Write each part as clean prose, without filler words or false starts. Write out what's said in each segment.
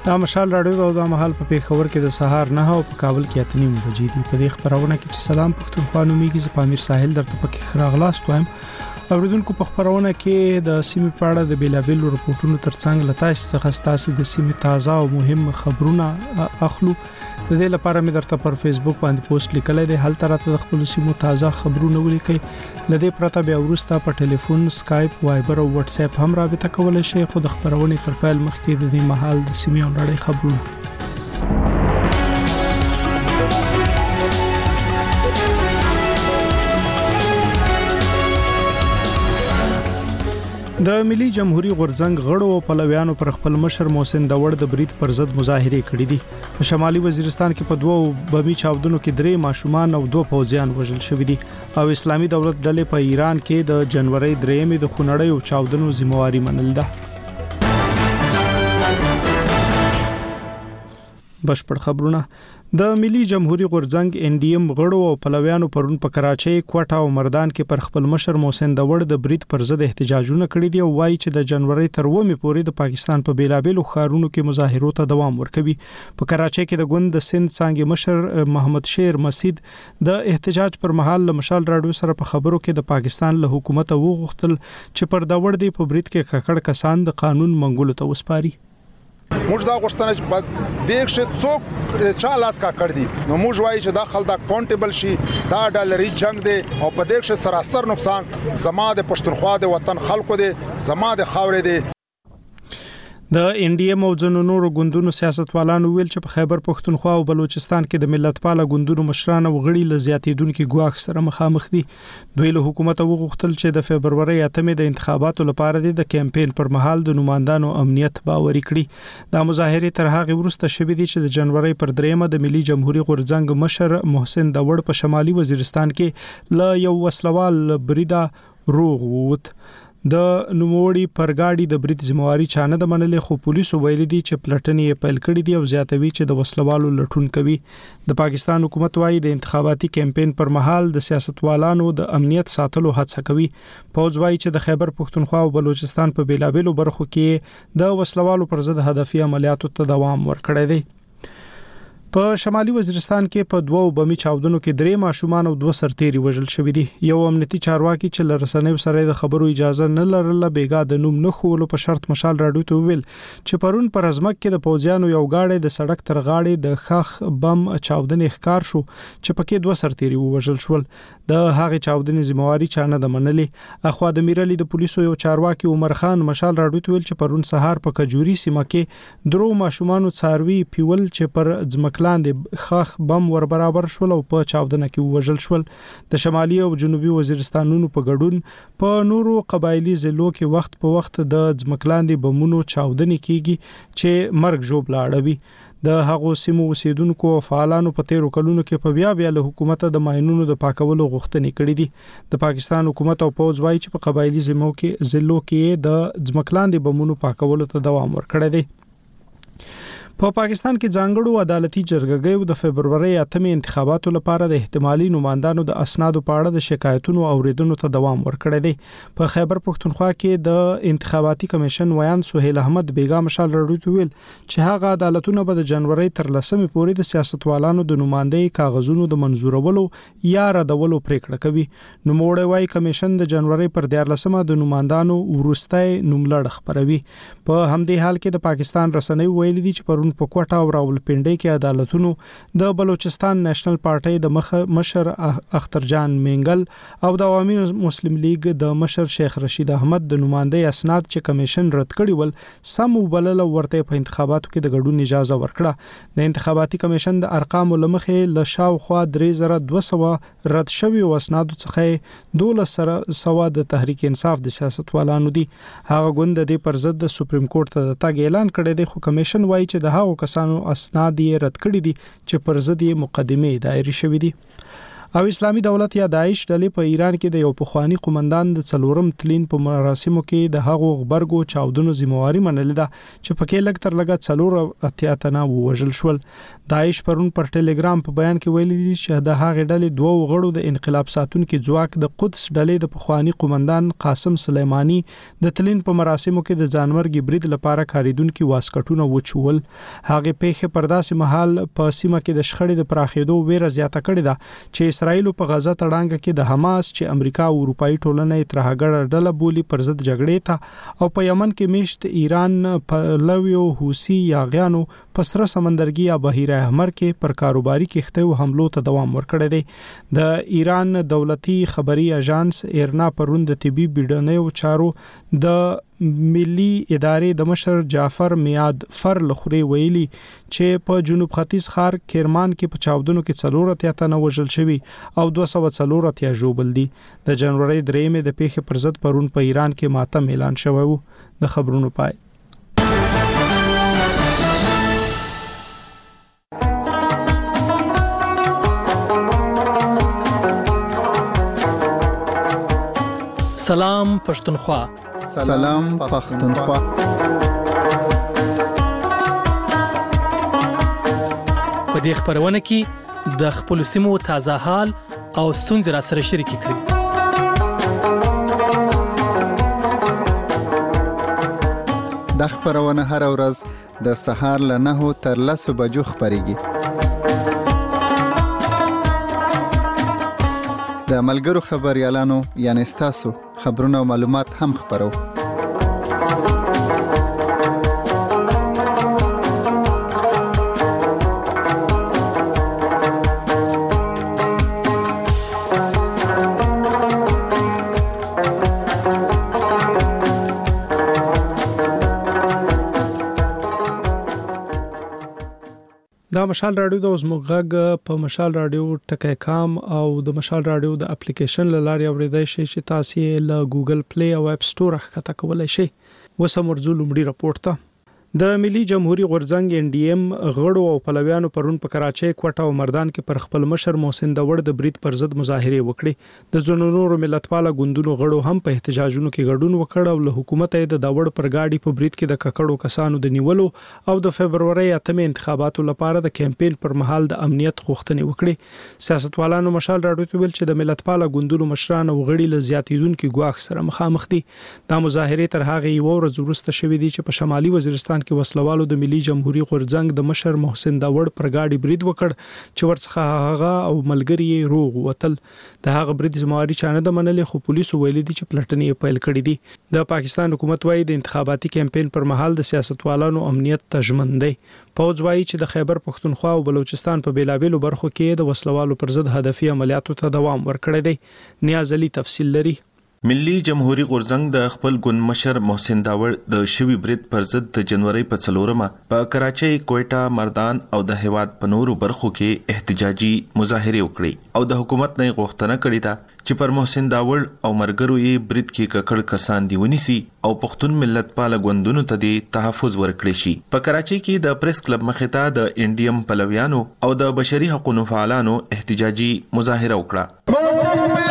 دا مشال راډیو او د مهال په پیښور کې د سهار 9 او په کابل کې 8 بجې دي. په دې خبرونه کې چې سلام پښتونخوا نوميږي ز پامیر ساحل درته پکې خراغلاست وایم. اوریدونکو په خبرونه کې د سیمې په اړه د بیلابیل رپورټونو ترڅنګ لتاش څخه ستاسو د سیمې تازه او مهم خبرونه اخلو. د دې لپاره مې درته پر فیسبوک باندې پوسټ لیکلای دی. هلته راته د خپل سیمو تازه خبرونه ولیکئ. لدې پرته بیا ورسته په ټلیفون، سکایپ، وایبر او واتس اپ هم رابطه کولای شئ. خو د خبرونې تر پیل مخکې د دې مهال د سیمې او نړۍ خبرونه د ملي جمهوریت غورځنګ غړو او پلویانو پر خپل مشر محسن داوړ د برید پر ضد مظاهره کړې دي. په شمالي وزیرستان کې په 2 بمي چاودنو کې 3 ماشومان او 2 پوځیان وژل شوي دي او اسلامي دولت ډلې په ایران کې د جنوري 3 د خونړۍ او چاودنو ذمہواری منل ده. بشپړ خبرونه. د ملي جمهوریت غورځنګ NDM غړو او پلویانو پرون په کراچۍ، کوټه او مردان کې پر خپل مشر محسن داوړ د برید پر ضد احتجاجونه کړي دي او وایي چې د جنوري تر 9 پورې د پاکستان په بیلابیلو ښارونو کې مظاهرو ته دوام ورکوي. په کراچۍ کې د ګوند د سند څنګه مشر محمد شیر مسید د احتجاج پر مهال له مشال راډیو سره په خبرو کې د پاکستان له حکومت وغوښتل چې پر داوړ دی په برید کې ککړ کسان د قانون منګولو ته وسپاري. موږ دا غوښتنه چې په دې کې څوک چا لاس کا کړ دي نو موږ وایي چې دا خلک اکاونټیبل شي. دا ډالري جنگ دی او په دې کې سراسر نقصان زما د پښتونخوا د وطن خلکو دی، زما د خاورې دی. د NDM او ځینو نورو ګوندونو سیاستوالانو ویل چې په خیبر پښتونخوا او بلوچستان کې د ملتپاله ګوندونو مشران او غړي ل زیاتېدونکو ګواښ سره مخامخ دي. دوی له حکومت وغوښتل چې د فبرवरी 8 د انتخاباتو لپاره د کمپاین پر مهال د نمائندانو امنیت باوري کړي. د مظاهره تر هغه وروسته شوې دي چې د جنوري پر 3 د ملي جمهوریت غورځنګ مشر محسن داوړ په شمالي وزیرستان کې ل یو وسلوال بریده روغ ووت. د نوموړي پرګاډي د برید ذمہواری چانه د منلې، خو پولیسو ویلي دي چې پلټنې پیل کړې دي او زیاتوي چې د وسلوالو لټون کوي. د پاکستان حکومت وايي د انتخاباتي کمپاین پر مهال د سیاستوالانو د امنیت ساتلو هڅه کوي. پوز وايي چې د خیبر پښتونخوا او بلوچستان په بیلابیلو برخو کې د وسلوالو پر ضد هدفي عملیاتو ته دوام ورکړی دی. په شمالي وزیرستان کې په 2 بمي چاودنو کې 3 ماشومان او 2 سرتيري وژل شوي دي. یو امنیتي چارواکي چې لرسنیو سره د خبرو اجازه نه لرله بیګا د نوم نه خولو په شرط مشال راډیو ته ویل چې پرون پر ازمک کې د پوځیانو یو گاډي د سړک تر غاړې د خخ بم چاودنې ښکار شو چې پکې 2 سرتيري وژل شول. د هغه چاودنې ذمہواری چانه د منلې. اخوا د میرالي د پولیسو یو چارواکي عمر خان مشال راډیو ته ویل چې پرون سهار په کجوري سیمه کې 3 ماشومان څاروي پیول چې پر ځمک لاندې خاخ بم ور برابر شول او په چاودنه کې وژل شول. د شمالي او جنوبي وزیرستانونو په ګډون په نورو قبایلی ضلعو کې وخت په وخت د ځمکلاندې بمونو چاودنې کیږي چې مرګ ژوب لاړوي. د هغو سیمو اوسیدونکو او فعالانو په 13 کلونو کې په بیا له حکومت د ماینونو د پاکولو غوښتنې کړې دي. د پاکستان حکومت او پوز وايي چې په قبایلی ضلعو کې د ځمکلاندې بمونو پاکولو ته دوام ورکړی دی. په پاکستان کې ځانګړو عدالتي جرګې د فبرवरी 8 انتخاباتو لپاره د احتمالي نمائندانو د اسنادو په اړه د شکایتونو اوریدنو ته دوام ورکړی دی. په خیبر پښتونخوا کې د انتخاباتي کمیشن ویان سہیل احمد بیګا مشال راډیو ویل چې هغه عدالتونه به د جنوري تر 10 پورې د سیاستوالانو د نمائندګۍ کاغذونو د منزورولو یا ردولو پریکړه کوي. نوموړی وايي کمیشن د جنوري پر 14 د نمائندانو ورستۍ نوملړ خبروي. په همدې حال کې د پاکستان رسنۍ ویلي دي چې په کوټه او راولپنډي کې عدالتونو د بلوچستان نېشنل پارټي د مشر اختر جان مینګل او د عوامي مسلم لیگ د مشر شیخ رشید احمد د نمائندې اسناد چې کمیشن رد کړي ول سم وبلل ورته په انتخاباتو کې د ګډون اجازه ورکړه. د انتخاباتي کمیشن د ارقام لمخې له شاوخوا 3200 رد شوی او اسناد څخه 1200 د تحریک انصاف د سیاستوالانو دي. هغه ګوند د پر ضد د سپریم کورت ته د تګ اعلان کړی دی، خو کمیشن وايي چې د هغو کسانو اسناد یې رد کړي دي چې پر ضد یې مقدمه دایره شوې دي. او اسلامي دولت یا داعش ډلې په ایران کې د یو پخوانی قومندان د څلورم تلین په مراسمو کې د هغو غبرګو چاودنو ذمہواری منلې ده چې پکې لږ تر لږه 4 تنه وژل شول. داعش پرون پر ټلګرام په بیان کې ویلي دي چې د هغې ډلې دوه غړو د انقلاب ساتونکو ځواک د قدس ډلې د پخوانی قومندان قاسم سلیمانی د تلین په مراسمو کې د ځانمرګي برید لپاره کاریدونکو واسکټونه وچول. هغه پیښه پرداسې محل په سیمه کې د شخړې د پراخېدو ویره زیاته کړې ده چې اسرائیل په غزا تړانګه کې د حماس چې امریکا او اروپאי ټولنه ترهګړه ډله بولی پر ضد جګړې ته او په یمن کې میشت ایران پلویو حوثي یاغیانو په سره سمندرګي یا بحیره احمر کې پر کاروباري کښتیو حملو ته دوام ورکړی دی. د ایران دولتي خبري اژانس ایرنا پرون د طبي بیډنیو چارو د ملي ادارې د مشر جعفر میاد فر لخري ویلي چې په جنوب ختیځ ښار کرمان کې په چاودنو کې 4 تنه وژل شوي او 240 ژوبل دي. د جنوري 3 د پیښې پر ضد پرون په ایران کې ماتم اعلان شوی و. د خبرونو پای. سلام پښتونخوا. سلام پښتونخوا. په دې خبرونه کې د خپل سیمو تازه حال او ستونزې را سره شریک کړئ. د خبرونه هر ورځ د سهار له 9 تر 10 بجو خبريږي. د ملګرو خبريالانو یعنی تاسو خبرونه او معلومات هم خبرو. دا مشال رادیو د زموږ په مشال رادیو ټکی کام او د مشال رادیو د اپلیکیشن لاري اوریدای شي چې تاسو له ګوګل پلی او اپ سٹور ښکته کولای شئ. وسمرزو لومړی راپورټ ته د ملي جمهوریت غورځنګ NDM غړو او پلویانو پرون په کراچۍ کوټه او مردان کې پر خپل مشر محسن داوړ د برید پر ضد مظاهره وکړي. د ځنونو ملتپاله ګوندونو غړو هم په احتجاجونو کې ګډون وکړ او له حکومت د داوړ پر گاډي په برید کې د ککړو کسانو د نیولو او د فبرवरी 8 انتخاباتو لپاره د کمپاین پر مهال د امنیت غوښتنې وکړي. سیاستوالانو مشال راډیو ته ویل چې د ملتپاله ګوندونو مشران او غړي له زیاتیدونکو ګواښ سره مخامخ دي. دا مظاهره تر هغه یو ورځ وروسته شوې دي چې په شمالي وزیرستان کې وسلوالو د ملي جمهوریت غورځنګ د مشر محسن داوړ پر گاډي برید وکړ چې ورڅخه هغه او ملګری روغ وتل. د هغه برید ذمہواری چانه د منلې خو پولیسو ویلي دي چې پلټنې پیل کړې دي. د پاکستان حکومت وايي د انتخاباتي کمپاین پر مهال د سیاستوالانو امنیت تضمین دی. پوز وايي چې د خیبر پښتونخوا او بلوچستان په بیلابېلو برخو کې د وسلوالو پر ضد هدفي عملیاتو ته دوام ورکړی دی. نیاز علي تفصیل لري. ملي جمهوریت غورځنګ د خپل ګوند مشر محسن داوړ د شوی برید پر ضد د جنوري په 4 په کراچۍ کوټه مردان او د هیواد په نورو برخو کې احتجاجي مظاهره وکړي او د حکومت نه غوښتنه کړې ده چې پر محسن داوړ او مرګرو یې برید کې ککړ کسان دی ونیسي او پښتون ملت پاله ګوندونو ته د تحفظ ورکړي شي. په کراچۍ کې د پریس کلب مخې ته د NDM پلویانو او د بشري حقوقو فعالانو احتجاجي مظاهره وکړه.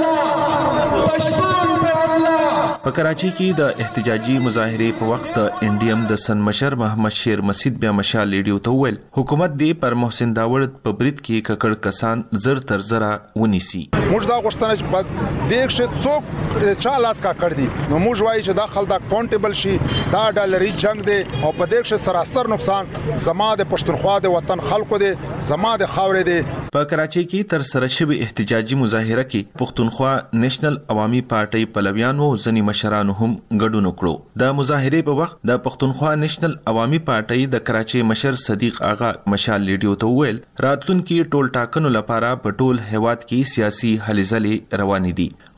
په کراچۍ کې د احتجاجي مظاهره په وخت NDM د سن مشر محمد شیر مسجد بیا مشال لیډیو ته ویل حکومت دی پر محسن داوړ په برید کې ککړ کسان زر تر زره ونیسي. موږ دا غوښتنه چې په دې کې څوک چا لاس کا کړ دي نو موږ وایي چې دا خلک اکاونټیبل شي. دا ډالري جنگ دی او په دې کې سراسر نقصان زما د پښتونخوا د وطن خلکو دی زما د خاورې دی. په کراچۍ کې تر سره شوی احتجاجي مظاهره کې پښتونخوا نېشنل عوامي پارټي پلویانو ځنی مشرانو هم ګډون وکړو. د مظاهره په وخت د پښتونخوا نېشنل عوامي پارټي د کراچۍ مشر صدیق آغا مشال لیډیو ته ویل راتلونکي ټول ټاکنو لپاره په ټول هیواد کې سیاسي هلې ځلې روانې دي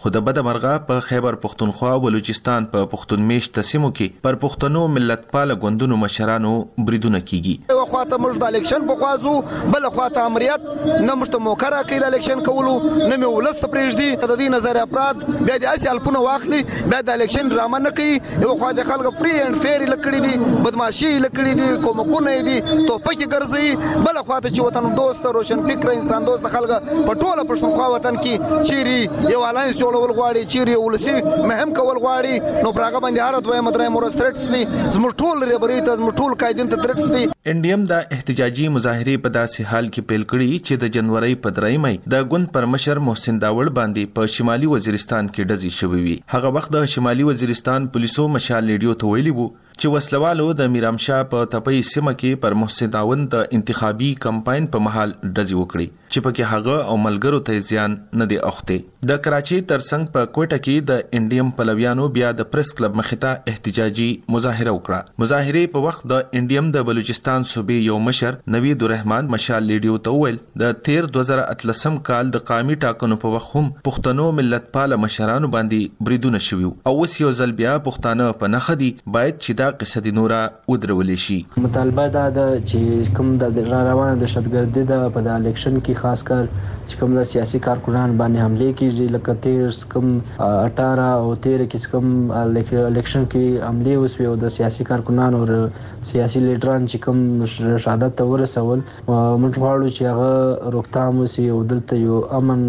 خو د بدمرغه په خیبر پختونخوا او بلوچستان په پښتون میشت سیمو کې پر پښتنو ملتپال غوندونو مشرانو بریدونه کیږي. یو خواته موږ د الیکشن په خوازو، بل خواته امریت نه موږ موکره کوي د الیکشن کولو، نه مې ولست پرېږدي د دې نظر افراد بیا د اسی الفونه واخلي، بیا د الیکشن ډرامه نه کوي. یو خواته خلک فری اینڈ فیر لکړي دي، بدمعشي لکړي دي، کومکونه دي، توپکې ګرځي. بل خواته چې وطن دوست روشن فکر انسان دوست خلک په ټوله پښتونخوا وطن کې چیرې یو الاینس جوړول غواړي، چیرې ولسی مهم کول غواړي، نو پراګه باندې هر دوه مدرې مورسترټس دي، زموږ ټول ریبري ته زموږ ټول قائدین ته درټس دي. انډیم د احتجاجي مظاهرې په داسې حال کې پیل کړي چې د جنوري په 3 د ګوند پر مشر محسن داوړ باندې په شمالي وزیرستان کې ډزې شوې وي. هغه وخت د شمالي وزیرستان پولیسو مشال ریډیو ته ویلي وو چې وسلوالو د میرامشاه په تپي سیمه کې پر محسن داوړ د انتخابي کمپاین په محل ډزې وکړي چې پکې هغه او ملګرو ته زیان نه دی اوخته. د کراچي ترڅنګ په کوټه کې د انډیم پلویانو بیا د پریس کلب مخې احتجاجي مظاهره وکړه. مظاهره په وخت د انډیم د بلوچستان صوبې یو مشر نوید الرحمن مشال ریډیو ته ویل د 2013 کال د قومي ټاکنو په وخت هم پښتنو ملتپال مشرانو باندې بریدونه شوي او اوس یو ځل بیا پښتانه په نخ دي، باید چې دا قصه د نورا ودرولې شي. مطالبه دا ده چې کوم د روانه دهشتګردي د په د الیکشن کې خاص کر چې کوم د سیاسي کارکونان باندې حمله کیږي، لکه 13 کوم 18 او 13 کې کوم الیکشن کې حمله وسوي او د سیاسي کارکونان او سیاسي لیډران چې کوم شهادت ته ورسول، موږ غواړو چې هغه روکتام وسی او دلته یو امن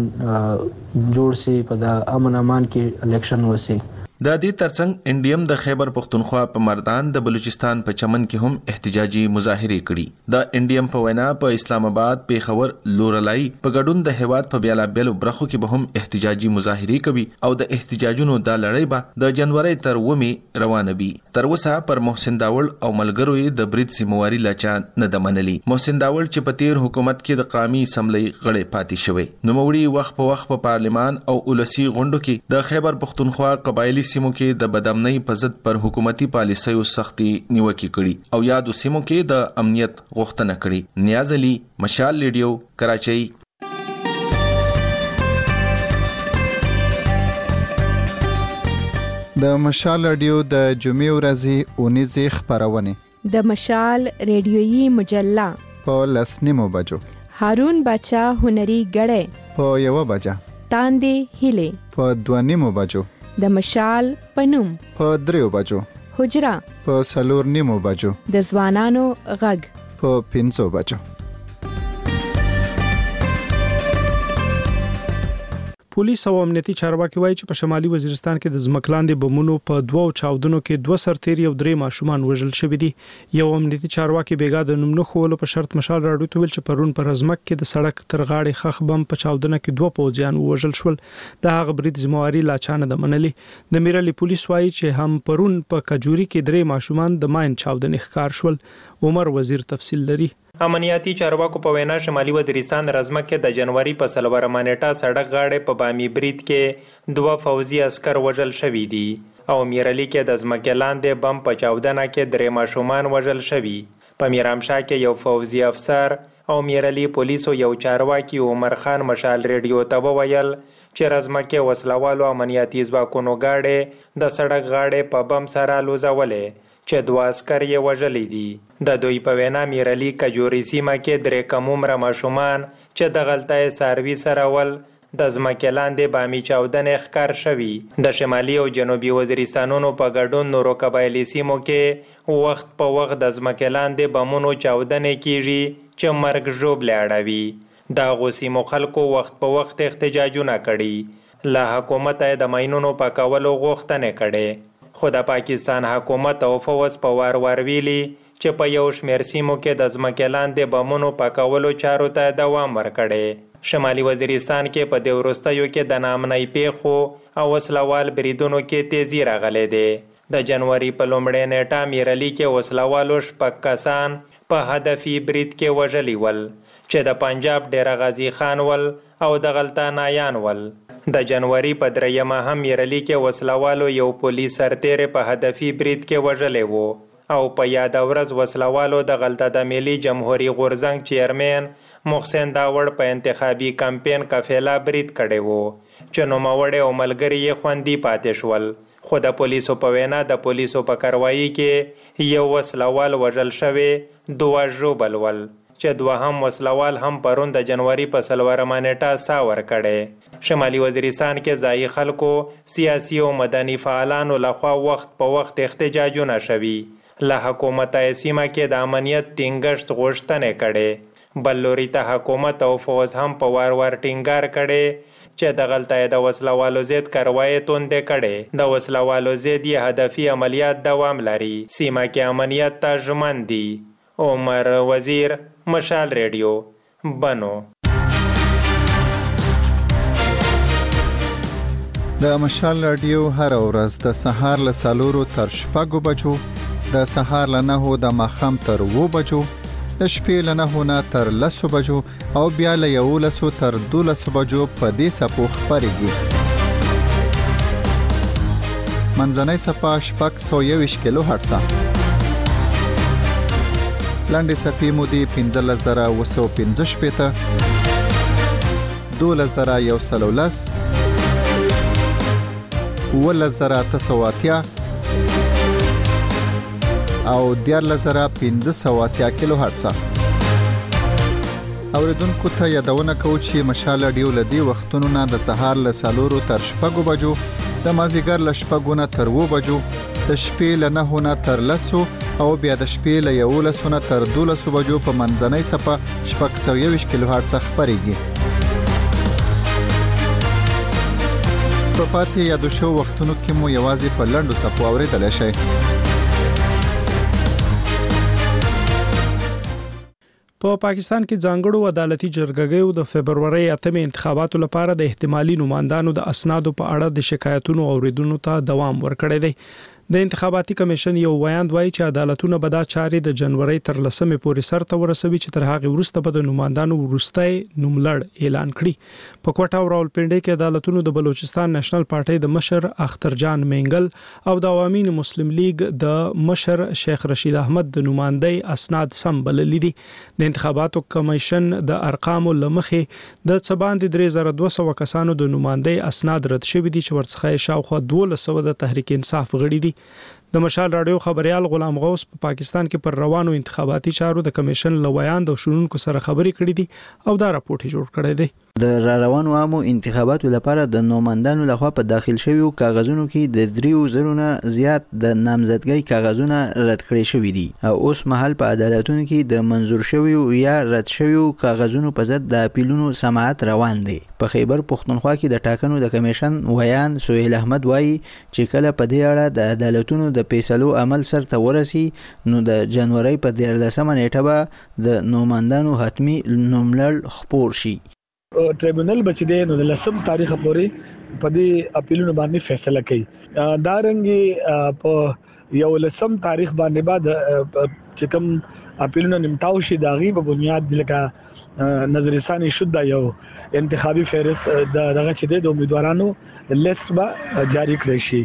جوړ سي، په د امن امان کې الیکشن وسی. د دې ترڅنګ انډیم د خیبر پختونخوا په مردان د بلوچستان په چمن کې هم احتجاجي مظاهره کړي. د انډیم په وینا په اسلام آباد، پیښور، لورلای په ګډون د هیواد په بیلا بیلو برخو کې به هم احتجاجي مظاهره کوي او د احتجاجونو د لړۍ به د جنوري تر 9 روانه وي. تر اوسه پر محسن داوړ او ملګرو یې د برید ذمہواری لاچا نه د منلي. محسن داوړ چې په تیر حکومت کې د قومي اسمبلی غړی پاتې شوی، نو موري وخت په وخت په پارلمان او ولسی غونډو کې د خیبر پختونخوا قبایلی سیمو کې د بدامنۍ په ضد پر حکومتي پالیسیو سختي نیوکې کړي او یادو سیمو کې د امنیت غوښتنه کړي. نیاز علي، مشال ریډیو، کراچۍ. د مشال ریډیو د جمعې ورځې اونیزې خبرونه د مشال ریډیویي مجله په 10:09 بجو، هارون بچا هنري غړې په 1 بجه، تاندې هیله په 2:09 بجو، د مشال پنوم په 3 بجو، حجرا په 4:09 بجو، د ځوانانو غږ په 5 بجو. پولیس او امنیتي چارواکي وایي چې په شمالي وزیرستان کې د ځمکلاندې بمونو په 2 چاودنو کې 2 سرتیري او 3 ماشومان وژل شوي دي. یو امنیتي چارواکي بیګا د نوم نه خولو په شرط مشال راډیو ته ویل چې پرون پر ازمک کې د سړک تر غاړې خخ بم په چاودنه کې 2 پوځیان وژل شول. د هغه برید ذمہواری لاچانه د منلي. د میرالي پولیس وایي چې هم پرون په کجوري کې 3 ماشومان د ماین چاودنې ښکار شول. عمر وزیر تفصیل لري. امنیتي چارواکو په وینا شمالي وزیرستان رزمک کې د جنوري په 14 نیټه سړک غاړې په بامي برید کې 2 فوجي عسكر وژل شوي دي او میرالي کې د ځمکې لاندې بم په چاودنه کې 3 ماشومان وژل شوي. په میرامشاه کې یو فوجي افسر او میرالي پولیسو یو چارواکي عمر خان مشال ریډیو ته وویل چې رزمک کې وسلوالو امنیتي ځواکونو غاړې د سړک غاړې په بم سره لوزولې چې 2 عسكر یې وژلي دي. د دوی په وینا میرالي کجوري سیمه کې 3 کم عمره ماشومان چې د غلطۍ ساروي سره ول د ځمکې لاندې بامي چاودنې ښکار شوي. د شمالي او جنوبي وزیرستانونو په ګډون نورو قبایلي سیمو کې وخت په وخت د ځمکې لاندې بمونو چاودنې کیږي چې مرګ ژوبلې اړوي. د هغو سیمو خلکو وخت په وخت احتجاجونه کړي، له حکومت د ماینونو پاکولو غوښتنې کړي، خو د پاکستان حکومت او فوج په وار ویلي چې په یو شمېر سیمو کې د ځمکې لاندې بمونو پاکولو چارو ته دوام ورکړي. شمالي وزیرستان کې په دې وروستیو کې د ناامنۍ پیښو او وسلوال بریدونو کې تیزی راغلی دی. د جنوري په لومړۍ نیټه میرالي کې وسلوالو 6 کسان په هدفي برید کې وژلي ول چې د پنجاب ډیر غازي خان ول او د غلطانایان ول. د جنوري په 3 هم میرالي کې وسلوالو یو پولیس سرتیری په هدفي برید کې وژلی وو او په یاد ورځ وسلوالو د غلطه د ملي جمهوریت غورځنګ چیرمن محسن داوړ په انتخابي کمپاین قافله برید کړی وو چې نوموړی او ملګري یې خوندي پاتې شول. خو د پولیسو په وینا د پولیسو په کاروایی کې یو وسلوال وژل شوی، 2 ژوبل ول، چې دوهم وسلوال هم پرون د جنوري په 4مه نیټه ساه ورکړی. شمالي وزیرستان کې ځایي خلکو، سیاسي او مدني فعالانو لخوا وخت په وخت احتجاجونه شوي. له حکومته سیمه کې د امنیت ټینګښت غوښتنې کړي. بل لوري ته حکومت او فوز هم په وار ټینګار کړي چې د غلطه د وسلوالو ضد کاروایی توندې کړي. د وسلوالو ضد یې هدفي عملیات دوام لري. سیمه کې امنیت ته ژمن دي. عمر وزیر، مشال ریډیو، بنو. د مشال رادیو هر ورځ د سهار له 4 تر 6 بجو، د سهار له 9 د ماښام تر 2 بجو، د شپې له 9 نه تر 10 بجو او بیا له 11 تر 12 بجو په دې سپو خبرېږي. منځنۍ سپه 621 کیلو هرتز، لاندې سپې مودې 15915 12110 11980 او 14580 کیلو هرتز. اوریدونکو ته یادونه کوو چې مشال رادیو لدی وختونو نه د سهار له 4 تر 6 بجو، د مازیګر له 6 نه تر 2 بجو، د شپې له 9 نه تر 10 او بیا د شپې له 11 نه تر 12 بجو په منځنۍ سپه 621 کیلو هرتز خبرېږي. په پاتې یادو شو وختونو کې مو یوازې په لنډو سپو اوریدلی شئ. په پاکستان کې ځانګړو عدالتي جرګګیو د فبرवरी 8 انتخاباتو لپاره د احتمالي نوماندانو د اسنادو په اړه د شکایتونو اوریدونکو ته دوام ورکړی دی. د انتخاباتي کمیشن یو ویاند وایي چې عدالتونه به دا چارې د جنوري تر 10 پورې سرته ورسوي چې تر هغه وروسته به د نوماندانو وروستي نوملړ اعلان کړي. په کوټه او راولپنډي کې عدالتونو د بلوچستان نېشنل پارټي د مشر اختر جان مینګل او د عوامي مسلم لیگ د مشر شیخ رشید احمد د نوماندۍ اسناد سم بللي دي. د انتخاباتو کمیشن د ارقامو لمخې د څباندې 3200 کسانو د نوماندۍ اسناد رد شوي دي چې ورڅخه شاوخوا 1200 د تحریک انصاف غړي دي. د مشال رادیو خبريال غلام غوث په پاکستان کې پر روانو انتخاباتي چارو د کمیشن لویان د شونونکو سره خبرې کړې دي او دا راپورټ جوړ کړی دی. د روانو عامو انتخاباتو لپاره د نوماندانو لخوا په داخل شویو کاغذونو کې د 3000 نه زیات د نامزدګۍ کاغذونه رد کړي شوي دي او اوس مهال په عدالتونو کې د منظور شویو یا رد شویو کاغذونو په ضد د اپیلونو سماعت روان دي. په خیبر پښتونخوا کې د ټاکنو د کمیشن ویان سهیل احمد وایي چې کله په دې اړه د عدالتونو د فیصلو عمل سرته ورسي نو د جنوري په 13مه نیټه به د نوماندانو حتمی نوملړ خپور شي. ټریبونل بچ دی نو د 10 تاریخ پورې په دې اپیلونو باندې فیصله کوي. دا رنګي په یو 10 تاریخ باندې بعد چې کوم اپیلونو نیمتاو شي دا غي په بنیاد لکه نظر ثاني شوه یو انتخابي فهرست دغه چې د امیدوارانو لیست به جاری کړی شي.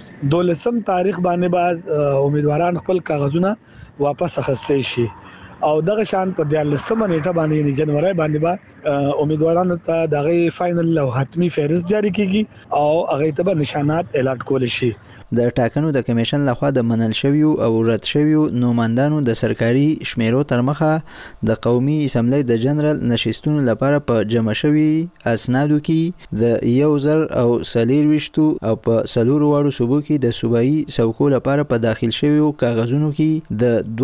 12 تاریخ باندې باز امیدواران خپل کاغذونه واپس اخیستلی شي او دغه شان په 13مه نیټه باندې جنوري باندې با امیدوارانو ته دغه فائنل او حتمی فهرست جاری کیږي او هغه ته به نشانات اعلان کول شي. د ټاکنو د کمیشن لخوا د منل شویو او رد شویو نوماندانو د سرکاري شمیرو تر مخه د قومي اسمبلی د جنرال نشستونو لپاره په جمع شوی اسنادو کې د 1000 او 420 او په 4 واړو صوبو کې د صوبایي څوکو لپاره په داخل شویو کاغذونو کې د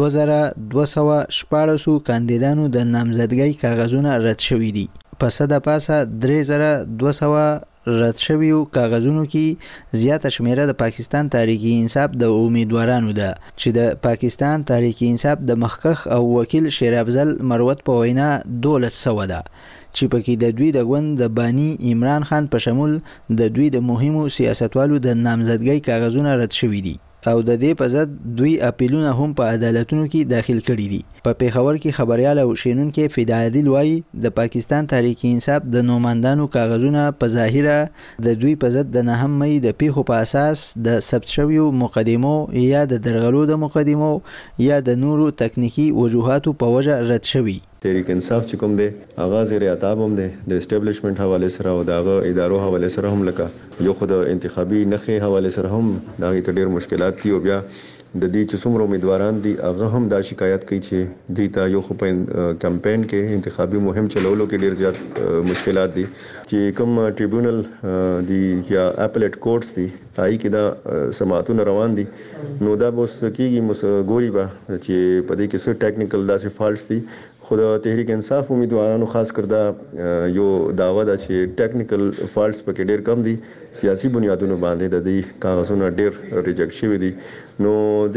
2214 کاندیدانو د نامزدګۍ کاغذونه رد شوي دي. پس د پاسه 3200 رد شویو کاغذونو کې زیاته شمیره د پاکستان تحریک انصاف د امیدوارانو ده چې د پاکستان تحریک انصاف د مخکخ او وکیل شیر افضل مروت په وینا 1200 ده چې پکې د دوی د غوند د بانی عمران خان په شمول د دوی د مهمو سیاستوالو د نامزدګۍ کاغذونه رد شوي دي. او د دې په ضد دوی اپیلونه هم په عدالتونو کې داخل کړي دي. په پیښور کې خبريال او شینونکو فدا عادل وایي د پاکستان تحریک انصاف د نوماندانو کاغذونه په ظاهره د دوی په ضد د 9 مې د پیښو په اساس د ثبت شویو مقدمو یا د درغلو د مقدمو یا د نورو تکنیکی وجوهاتو په وجه رد شوی. تحریک انصاف چې کوم دی هغه زیر عتاب هم دی د اسټابلیشمنت حواله سره او دغه ادارو حواله سره هم لکه یو خود انتخابي نخې حواله سره هم دغه ډېر مشکلات دي او بیا د دې چې څومره امیدواران دي هغه هم دا شکایت کوي چې دوی ته یو خو په کمپاین کې انتخابي مهم چلولو کې ډېر زیات مشکلات دي چې کوم ټریبیونل دی یا اپلیټ کورټس دي پای کې دا سماعتونه روان دي نو دا بوس کېږي ګوري به چې په دې کې څه ټیکنیکل داسې فالټس دي. خو د تحریک انصاف امیدوارانو خاص کر دا یو داوا ده چې ټیکنیکل فالټس پکې ډېر کم دي سیاسي بنیادونو باندې د دې کاغذونه ډېر ریجیکټ شوي دي. نو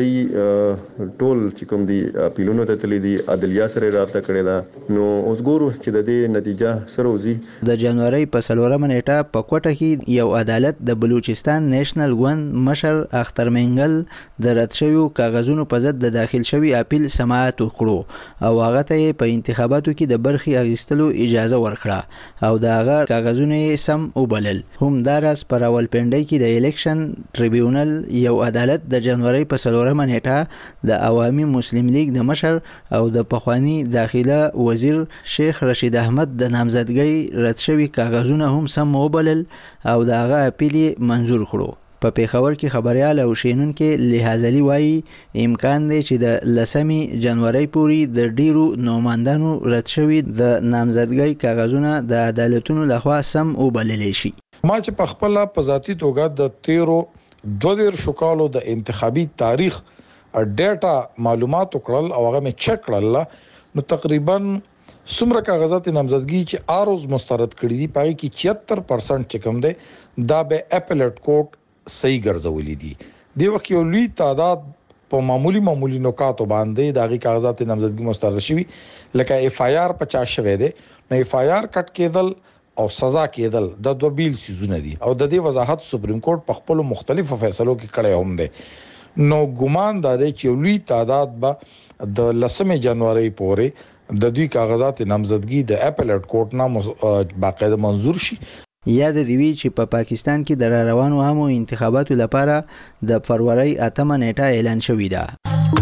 د ټول چې کوم دي اپیلونو ته تللی دي عدلیه سره رابطه کړې ده نو اوس ګورو چې د دې نتیجه سره وځي. د جنوري په 4 نیټه په کوټه کې یو عدالت د بلوچستان نېشنل ګوند مشر اختر منګل د رد شویو کاغذونو په ضد د داخل شوی اپیل سماعت وکړو او هغه ته په انتخاباتو کې د برخي اخیستلو اجازه ورکړه او دا هغه کاغذونه سم وبلل. هم داراس پر راولپنډي کې د الیکشن ټریبیونل یو عدالت د جنوري په 4 نیټه د عوامي مسلم لیگ د مشر او د پخوانی داخله وزیر شیخ رشید احمد د نامزدګۍ رد شوی کاغذونه هم سم وبلل او دا هغه اپیل منظور کړو. په پیښور کې خبريال او شینونکو لحاظلی وایي امکان دی چې د 10 جنوري پورې د ډیرو نوماندانو رد شوی د نامزدګۍ کاغذونه د عدالتونو لخوا سم وبلل شي. ما چې په خپل په ذاتی توګه د 22 شکالو د انتخابي تاریخ ډیټا معلومات وکړل او هغه مې چک کړل نو تقریبا څومره کاغذات نامزدګي چې اروز مسترد کړي دي پای کې 76% چې کوم دی دا به اپلیټ کورټ صحیح ګرځولې دي. د وخت یو لوی تعداد په معمولی نکاتو باندې داغي کاغذات نامزدګي مسترد شوي لکه اف آی آر 50 شوه دي نو اف آی آر کټ کېدل او سزا کېدل د دوه بیل سيزونه دي او د دې وضاحت سپریم کورټ په خپل مختلفو فیصلو کې کړی هم دي. نو ګمان دا دی چې لوی تعداد به د 10 جنوري پورې د دوی کاغذات نامزدګي د اپلیټ کورټ نه باقاعده منظور شي. یاد دی وی چې په پاکستان کې د روانو عامو انتخاباتو لپاره د فروری 8 نیټه اعلان شوې ده.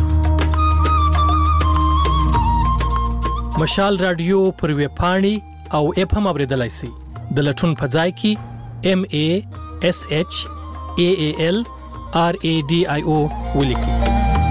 مشال رادیو پر ویب پاڼې او اپ هم اوریدلای شئ. د لټون په ځای کې MASHAALRADIO ولیکئ.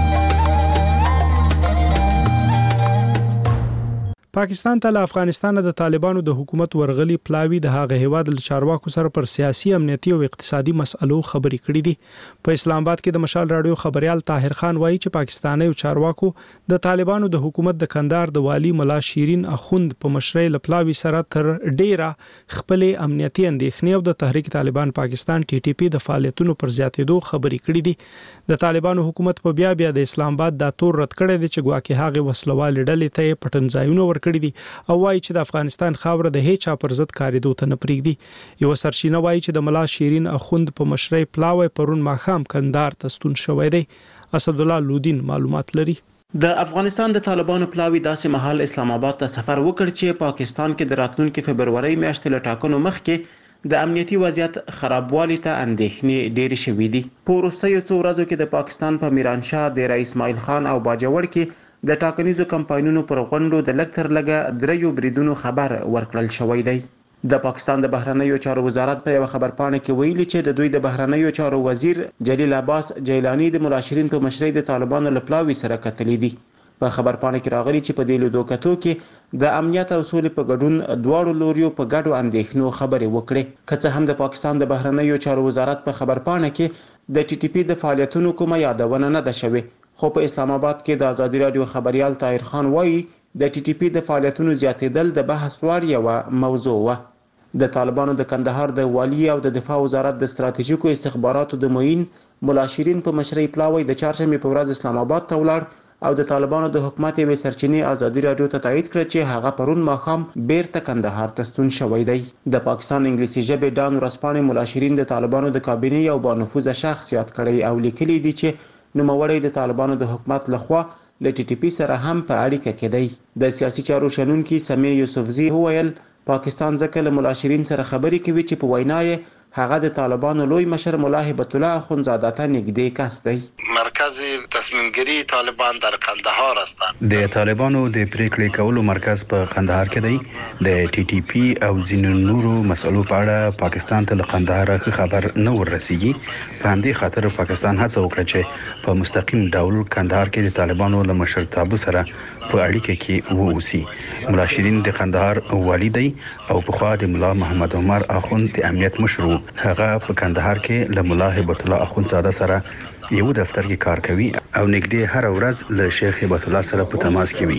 پاکستان ته له افغانستان د طالبانو د حکومت ورغلي پلاوی د هغه هیواد له چارواکو سره پر سیاسي امنیتي او اقتصادي مسلو خبرې کړې دي. په اسلام آباد کې د مشال رادیو خبريال طاهر خان وایي چې پاکستاني چارواکو د طالبانو د حکومت د کندهار د والی ملا شیرین اخوند په مشرۍ له پلاوی سره تر ډیره خپل امنیتي اندېښنې او د تحریک طالبان پاکستان TTP د فعالیتونو پر زیاتېدو خبرې کړې دي. د طالبانو حکومت په بیا د اسلام آباد د تور رد کړی دی چې ګواکې هغه وسلوال ډلې ته پټنځایونه ورکړي دي او وایي چې د افغانستان خاور د هیڅ پر ضد کاریدو ته نه پریږدي. یو سرچینه وایي چې د ملا شیرین اخوند په مشرۍ پلاوی پرون ماخام کندهار ته ستون شوی دی. اسد الله لودین معلومات لري. د افغانستان د طالبانو پلاوی داسې مهال اسلام آباد ته سفر وکړ چې پاکستان کې د راتلونکي فبرवरी میاشتې له ټاکنو مخکې د امنیتي وضعیت خرابوالي ته اندېښنې ډېرې شوې دي. په وروستیو څو ورځو کې د پاکستان په میرانشاه د رئیس اسماعیل خان او باجوړ کې د ټاکنیزو کمپاینونو پر غونډو د لږ تر لږه 3 بریدونو خبر ورکړل شوی دی. د پاکستان د بهرنیو چارو وزارت په یو خبرپاڼه کې ویلي چې د دوی د بهرنیو چارو وزیر جلیل عباس جیلانی د ملا شیرین په مشرۍ د طالبانو له پلاوي سره کتلې دي. په خبرپاڼه کې راغلي چې په دې لیدو کتو کې د امنیت او سولې په ګډون دواړو لوریو په ګډو اندېښنو خبرې وکړې. که څه هم د پاکستان د بهرنیو چارو وزارت په خبرپاڼه کې د TTP د فعالیتونو کومه یادونه نه ده شوې، خو په اسلام آباد کې د ازادي رادیو خبريال طاهر خان وایي د TTP د فعالیتونو زیاتېدل د بحث وړ یوه موضوع وه. د طالبانو د کندهار د والی او د دفاع وزارت د ستراتیژیکو استخباراتو د معین ملا شیرین په مشرۍ پلاوی د چهارشنبې په ورځ اسلام آباد ته ولاړ او د طالبانو د حکومت یوې سرچینې ازادي رادیو ته تایید کړ چې هغه پرون ماښام بیرته کندهار ته ستون شوی دی. د پاکستان انګلیسي ژبې ډان ورځپاڼې ملا شیرین د طالبانو د کابینې یو بانفوذه شخص یاد کړی او لیکلی دی چې نوموړی د طالبانو د حکومت لخوا له ټي ټي پي سره هم په اړیکه کې دی. د سیاسي چارو شنونکي سمیع یوسفزي وویل پاکستان ځکه له ملا شیرین سره خبرې کوي چې په وینا یې هغه د طالبانو لوی مشر ملا هیبت الله اخندزاده ته نږدې کس دی. مرکز تصمیم گیری طالبان در قندهار هستند. د طالبانو د پریکړې کولو مرکز په قندهار کې دی. د ټي ټي پی او ځینو نورو مسلو په اړه پاکستان ته له قندهار خبر نه ورسیږي. په همدې خاطر پاکستان هڅه وکړه چې په مستقیم ډول قندهار کې د طالبانو له مشرتابه سره په اړیکه کې ووسی. ملا شیرین د قندهار والی دی او په خوا د ملا محمد عمر اخوند د امنیت مشر. هغه په کندهار کې له ملا هیبت الله اخندزاده سره یو دفتر کې کار کوي او نږدې هر ورځ له شیخ هیبت الله سره په تماس کې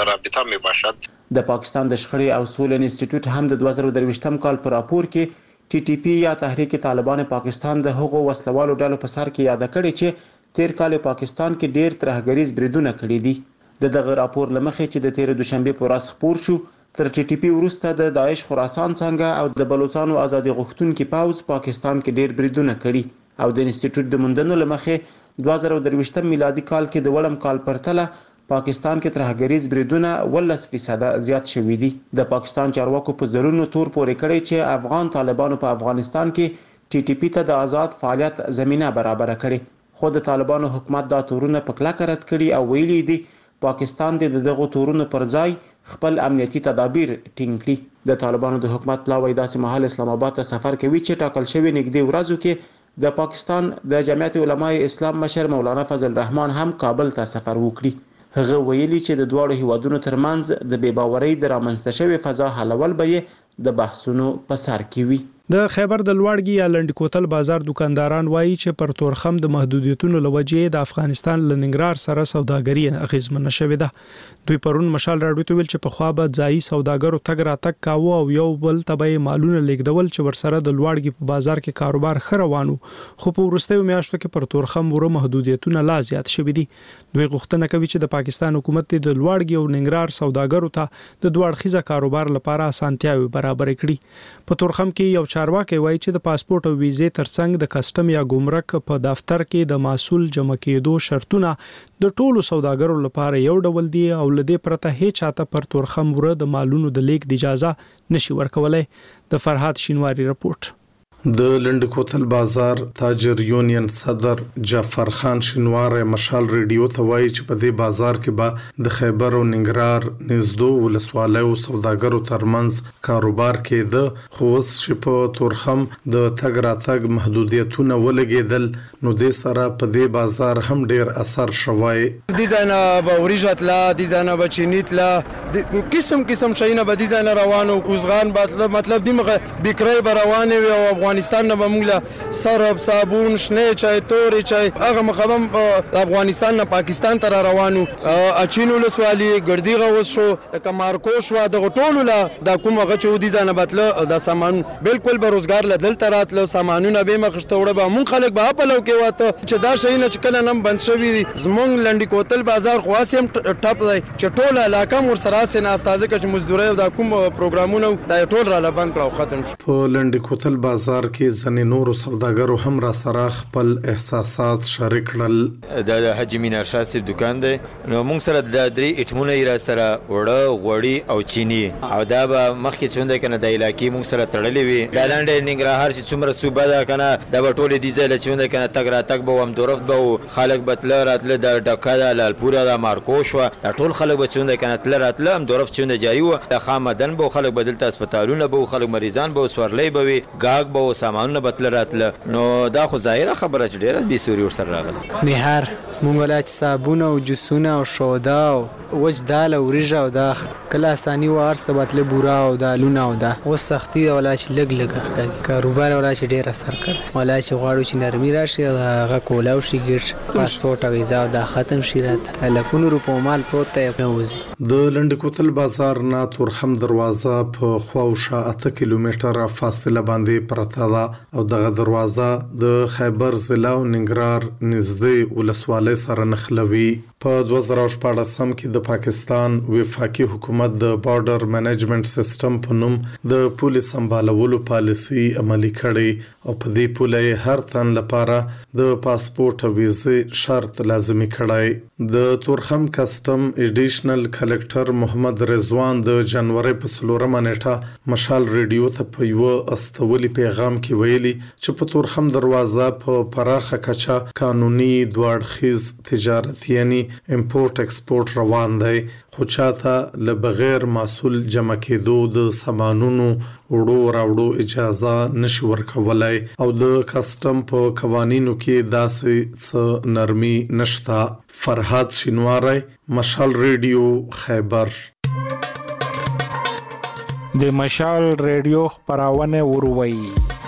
وي. د پاکستان د شخړې او سولې انسټیټیوټ هم د 2023م کال په راپور کې ټي ټي پی یا تحریک طالبان پاکستان د هغو وسلوالو ډلو په سر کې یاد کړی چې تیر کال پاکستان کې ډیر ترهګریز بریدونه کړي دي. دغه راپور لمخې چې د تیر دوشنبه په ورځ خپور شو تر ټي ټي پی وروسته د داعش خراسان څنګه او د بلوچستان ازادي غوښتونکو پاوز پاکستان کې ډیر بریدونه کړي او د انسټیټیوټ د موندنو لمخې 2023 میلادي کال کې د وړم کال پرتله پاکستان کې ترهګریز بریدونه 18% زیات شوي دي. د پاکستان چارواکو په زرونو تور پورې کړی چې افغان طالبانو په افغانستان کې ټي ټي پی ته د آزاد فعالیت زمينه برابر کړي. خو د طالبانو حکومت دا تورونه په کلکه رد کړي او ویلي دي پاکستان د دغه تورونو پر ځای خپل امنیتي تدابیر ټینګ کړي. د طالبانو د حکومت پلاوی داسې مهال اسلام آباد ته سفر کوي چې ټاکل شوی نږدې ورځو کې د پاکستان د جمعیت علماء اسلام مشر مولانا فضل الرحمن هم کابل ته سفر وکړي. هغه ویلي چې د دواړو هیوادونو ترمنځ د بې باورۍ د رامنځته شوی فضا حلول به د بحثونو په سر کې وي. د خیبر د لوړګي یا لنډ کوتل بازار دکانداران وایي چې پر تورخم د محدودیتونو لوجې د افغانستان لنګرار سره سوداګري اغیزمنه شوې ده. دوی پرون مشال راډیو ته ویل چې په خوا به ځایي سوداګرو تګ راتګ کاوه او یو بل تبعي مالونه لیږدول چې ورسره د لوړګي په بازار کې کاروبار خروانو. خو په وروستیو میاشتو کې پر تورخم ورو محدودیتونه لا زیات شوې دي. دوی غوښتنه کوي چې د پاکستان حکومت د لوړګي او ننګرهار سوداګرو ته د دوه اړخیزه کاروبار لپاره اسانتیاوي برابر کړي. په تورخم کې یو چارواکي وایي چې د پاسپورت او ویزې ترڅنګ د کسٹم یا ګمرک په دفتر کې د محصول جمع کېدو شرطونه د ټولو سوداګرو لپاره یو ډول دي او لدې پرته هیڅ چاته پر تورخم ور د مالونو د لیک د اجازه نشي ورکولای. د فرحات شینواری رپورت. د لنډ کوتل بازار تاجر یونین صدر جعفر خان شینوار مشال ریډیو ته وایي چې په دې بازار کې به د خیبر او ننګرهار نږدو ولسوالیو سوداګرو ترمنځ کاروبار کېده. خو اوس چې په تورخم د تګ راتګ محدودیتونه ولګېدل نو د سره په دې بازار هم ډیر اثر شوی. دیزاینه به وريجتلا دیزاینه به چینیتلا قسم شینه به دیزاینه روانو کوزغان مطلب دیمه بکرای به روانه او افغانستان نه بموله سرب صابون شنه چای توري چای هغه مخبم افغانستان نه پاکستان ته روانو اچینو لسوالی ګردی غوس شو لکه مارکوش وا د ټولو لا د کومه غچو دي ځنه بتله د سامان بالکل به روزګار لدل تراتله سامانونه به مخشته وړه به مون خلک به په لو کې واته چې دا شي نه چکل نم بند شوی زمونږ لنډی کوتل بازار خواسم ټپ دی چې ټول علاقه مور سره سن استازه کچ مزدوري د کوم پروګرامونه دا ټول را لبند کړو ختم شو. په لنډی کوتل بازار کې ځنې نورو سوداګرو هم را سره خپل احساسات شریک کړل. د حاجی مینار شاه صاحب دکان دی نو موږ سره د درې اټمونه را سره وړه غوړی او چینی او دا به مخکې څونده کنه د علاقې موږ سره تړلې وي. د لاندې ننګرهار چې څومره صوبه ده کنه دا به ټول دي ځله څونده کنه تګ را تک به هم درفت به خلک بتله راتله د ډکا د لالپور د مارکوش و دا ټول خلک به څونده کنه تل راتله هم درفت څونده جاری و د خامدن به خلک بدلته هسپتالونه به خلک مریضان به سورلې به گاګ به سامانونه بتل راتله نو دا خو ظاهره خبره چې ډیره به سوري ور سره راغله. نهر مونږ ولا چې صابونه او جوسونه او شودا او وجدال او ریجا او دا کله اسانی وار سباتله بورا او دا لونه او دا او سختي ولا چې لګ لګ کاروبار ولا چې ډیر اثر کړ ولا چې غواړو چې نرمي راشي هغه کولاو شي ګټ پاسپورت او ویزا دا ختم شي راته لکونو روپو مال پروت نه وځي. د لنډ کوتل بازار نه تورخم دروازه په خواوشا 8 کیلومتره فاصله باندې پرته ده او دغه دروازه د خیبر ضلع او ننګرهار نږدې ولسوالۍ سره نښلوي. په 2014 کې د پاکستان وفاقي حکومت د بارډر منیجمنت سیستم په نوم د پولیس سمبالولو پالیسي عملي کړي او په دې پوله هر تن لپاره د پاسپورت او ویزې شرط لازمي کړای. د تورخم کسٹم ایډیشنل کلکټر محمد رضوان د جنوري په 4 نیټه مشال ریډیو ته په یو استولي پیغام کې ویلي چې په تورخم دروازه په پراخه کچه قانوني دوړخیز تجارت یعنی امپورټ ایکسپورټ روان دی خو چاته له بغیر محصول جمع کېدو د سامانونو وړو راوړو اجازه نشي ورکولای او د کسٹم په قوانینو کې داسې څه نرمي نشتا. فرحات شینواری مشال ریډیو خیبر. د مشال ریډیو خبرونه وروي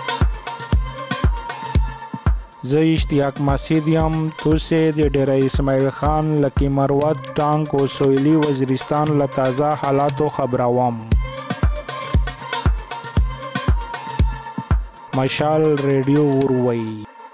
زه اشتیاق مسیدیم توسه د ډیری اسماعیل خان لکی مروت ټانک او سویلی وزیرستان له تازه حالاتو خبروم. مشال ریډیو وروي.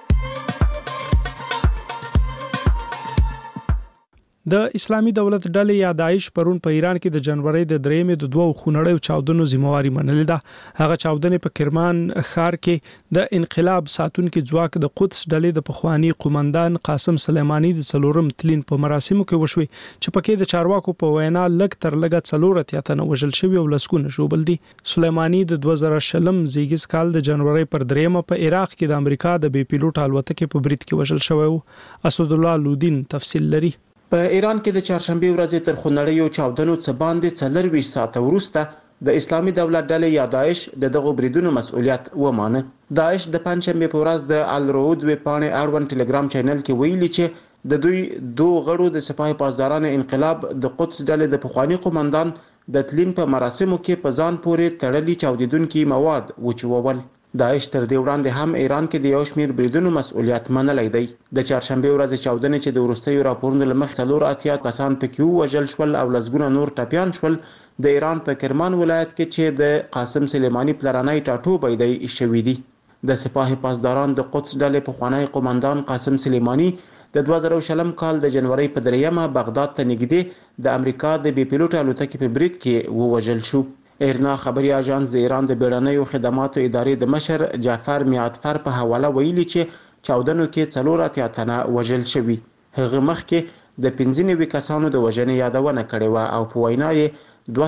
د اسلامي دولت ډلې یا داعش پرون په ایران کې د جنوري د 3 د دوه خونړیو چاودنو ذمہواری منلې ده. هغه چاودنې په کرمان ښار کې د انقلاب ساتونکو ځواک د قدس ډلې د پخوانی قومندان قاسم سلیمانی د څلورم تلین په مراسمو کې وشوي چې پکې د چارواکو په وینا لګ تر لګه څلورت یاتنه وژل شوی او لسکونه شوبل دي. سلیمانی د 2000 زیږیز کال د جنوري پر 3 په عراق کې د امریکا د بي پيلوټ الوتکې په برید کې وژل شوی و. اسد الله لودین تفصیل لري. په ایران کې د چهارشنبه ورځې تر خونړیو چاودنو څخه باندې 24 ساعته وروسته د اسلامي دولت ډلې یا داعش دغه بریدونو مسؤلیت ومانه. داعش د پنځشنبه په ورځ د الرود ویبپاڼې اړوند ټلګرام چینل کې ویلي چې د دوی دوه غړو د سپاه پاسداران انقلاب د قدس ډلې د پخوانی قومندان د تلین په مراسمو کې په ځان پورې تړلي چاودیدونکي مواد وچوول. داعش تر دې وړاندې هم ایران کې د یو شمیر بریدونو مسؤلیت منلی دی. د چهارشنبه ورځ چاودنې چې د وروستیو راپورونو لمخ 4 کسان پکې وژل شول او لسګونه نور ټپيان شول د ایران په کرمان ولایت کې چې د قاسم سلیمانی پلرنۍ ټاټوبی دی شوې دي. د سپاه پاسداران د قدس ډلې پخوانی قومندان قاسم سلیمانی د 2000 کال د جنوري په 3 بغداد ته نږدې د امریکا د بي پيلوټ الوتکې په برید کې ووژل شو. ایرنا خبري اژانس د ایران د بیړنیو خدماتو ادارې د مشر جعفر میعتفر په حواله ویلي چې چاودنو کې 4 تنه وژل شوي. هغه مخکې د 15 کسانو د وژنې یادونه کړې و او په وینا یې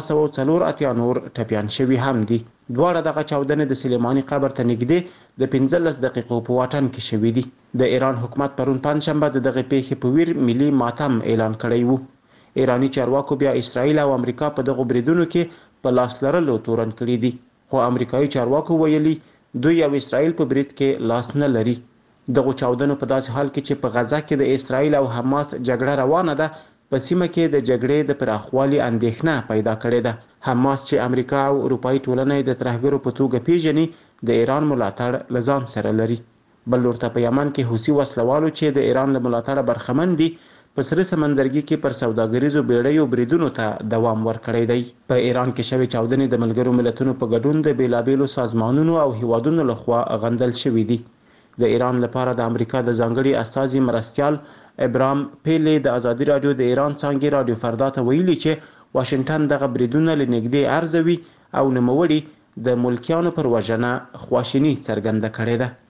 204 نور ټپيان شوي هم دي. دواړه دغه چاودنې د سلیمانی قبر ته نږدې د 15 دقیقو په واټن کې شوي دي. د ایران حکومت پرون پنځشنبه دغه پیښې په ویر ملي ماتم اعلان کړی وو. ایرانی چارواکو بیا اسرائیل او امریکا په دغه بریدونو کې په لاس لرلو تورن کړی دي خو امریکایي چارواکو ویلي دوی او اسرائیل په برید کې لاس نه لري. دغه چاودنو په داسې حال کې چې په غزا کې د اسرائیل او حماس جګړه روانه ده په سیمه کې د جګړې د پراخوالي اندېښنه پیدا کړې ده. حماس چې امریکا او اروپאי ټولنې د ترهګرو په توګه پیژني د ایران ملاتړ لزان سره لري. بل ورته په یمن کې حوثي وسلوالو چې د ایران له ملاتړ برخمن دي په سره سمندرګي کې پر سوداګریزو بیړیو بریدونو ته دوام ورکړی دی. په ایران کې شوی چاودنې د ملګرو ملتونو په ګډون د بیلابیلو سازمانونو او هیوادونو لخوا غندل شوې دي. د ایران لپاره د امریکا د ځانګړي استازي مرستيال ابراهام پیلی د ازادي رادیو د ایران څنګه رادیو فردا ته ویلي چې واشنگټن دغه بریدونه لنګدې ارزوي او نوموړي د ملکیانو پر وژنه خواشینی څرګنده کړې ده.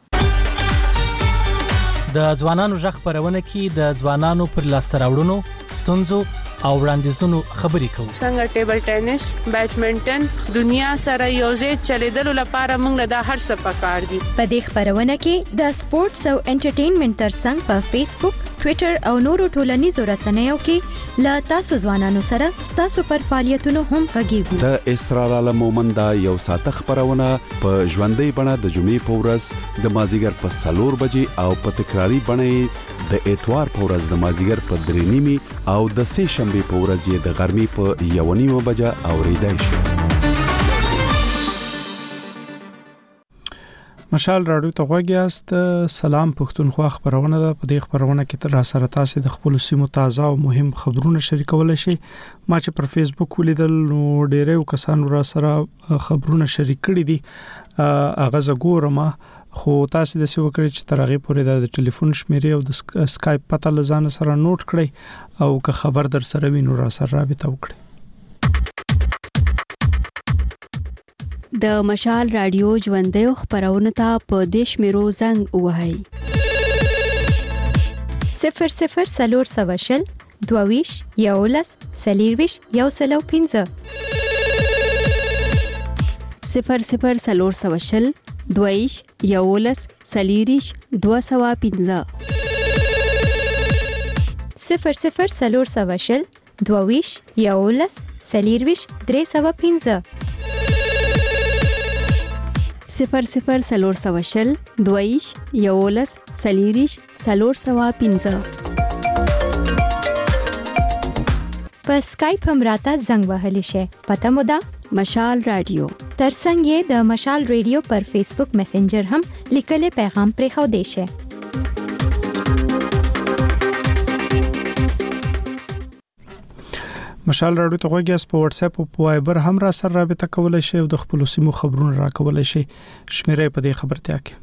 د ځوانانو ژغ خبرونه کې د ځوانانو پر لاسته راوړنو ستونزو او وړاندیزونو خبرې کوو. څنګه ټیبل ټینس، بیډمنټن دنیا سره یوځای چلیدلو لپاره موږ د هر څه پکار دي. په دې خبرونه کې د سپورتس او انټرټینمنټ ترڅنګ په فیسبوک، ټوئیټر او نورو ټولنیزو رسنیو کې لا تاسو ځوانانو سره تاسو پر فعالیتونو هم غږیږو. د اسرار عالم مومند یو ساعت خبرونه په ژوندۍ بڼه د جمعې په ورځ د مازیګر په 4 بجې او په تکراری بڼه د اتوار په ورځ د مازیګر په 3:30 او د سه شنبه په ورځ د غرمې په 1:30 بجې اوریدای شي. مشال رادیو ته غوږیاست. سلام پښتونخوا خبرونه ده. په دې خبرونه کې تر سره تاسو د خپل سیمو تازه او مهم خبرونه شریکول شي. ما چې پر فیسبوک ولیدل نو ډېرې کسانو را سره خبرونه شریک کړي دي. اغه زګورم خو تاسو د سیو کړی چې ترغه پورې د ټلیفون شمیرې او د اسکایپ پته لزان سره نوٹ کړئ او که خبر در سره وینو را سره رابطه وکړئ. د مشال رادیو ژوندۍ خبرونه ته په دیش میرو زنګ وهاي 00 سلور 22 یولس سلیرویش یو سلو 15 00 سلور 22 یولس سلیریش 215 00 سلور 22 یولس سلیرویش 315 00 سلور 22 یولس سلیریش 315 په اسکایپ هم راته زنګ وهلی شي. پته مو ده مشال رادیو. ترڅنګ یې د مشال رادیو پر فیسبوک میسنجر هم لیکلي پیغام پرې خو دی شي. مشال رادیو ته غوږیاست. په واتس اپ او په وایبر هم را سره رابطه کولای شئ او د خپل سیمو خبرونه را کولای شئ. شمیرې په دې خبرتیا کې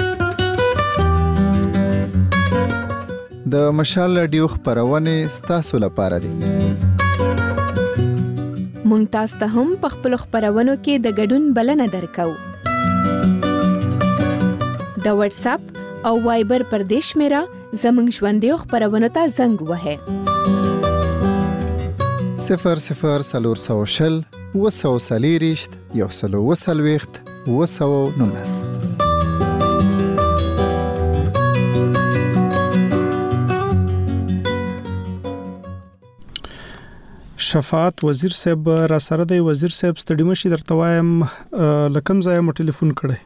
د مشال رادیو خبرونه ستاسو لپاره دي. مونږ تاسو ته هم په خپل خبرونو کې د ګډون بلنه درکو. د واتس اپ او وایبر پر دیش میرا زمنګ ژوندۍ خبرونه ته زنګ وهه 00 سلور 200 سلیریشت یو سلو وسلويخت 219. شفاعت وزیر صاحب را سره دی. وزیر صاحب ستړي مشي درته وایم لکم ځای مو ټلیفون کړی.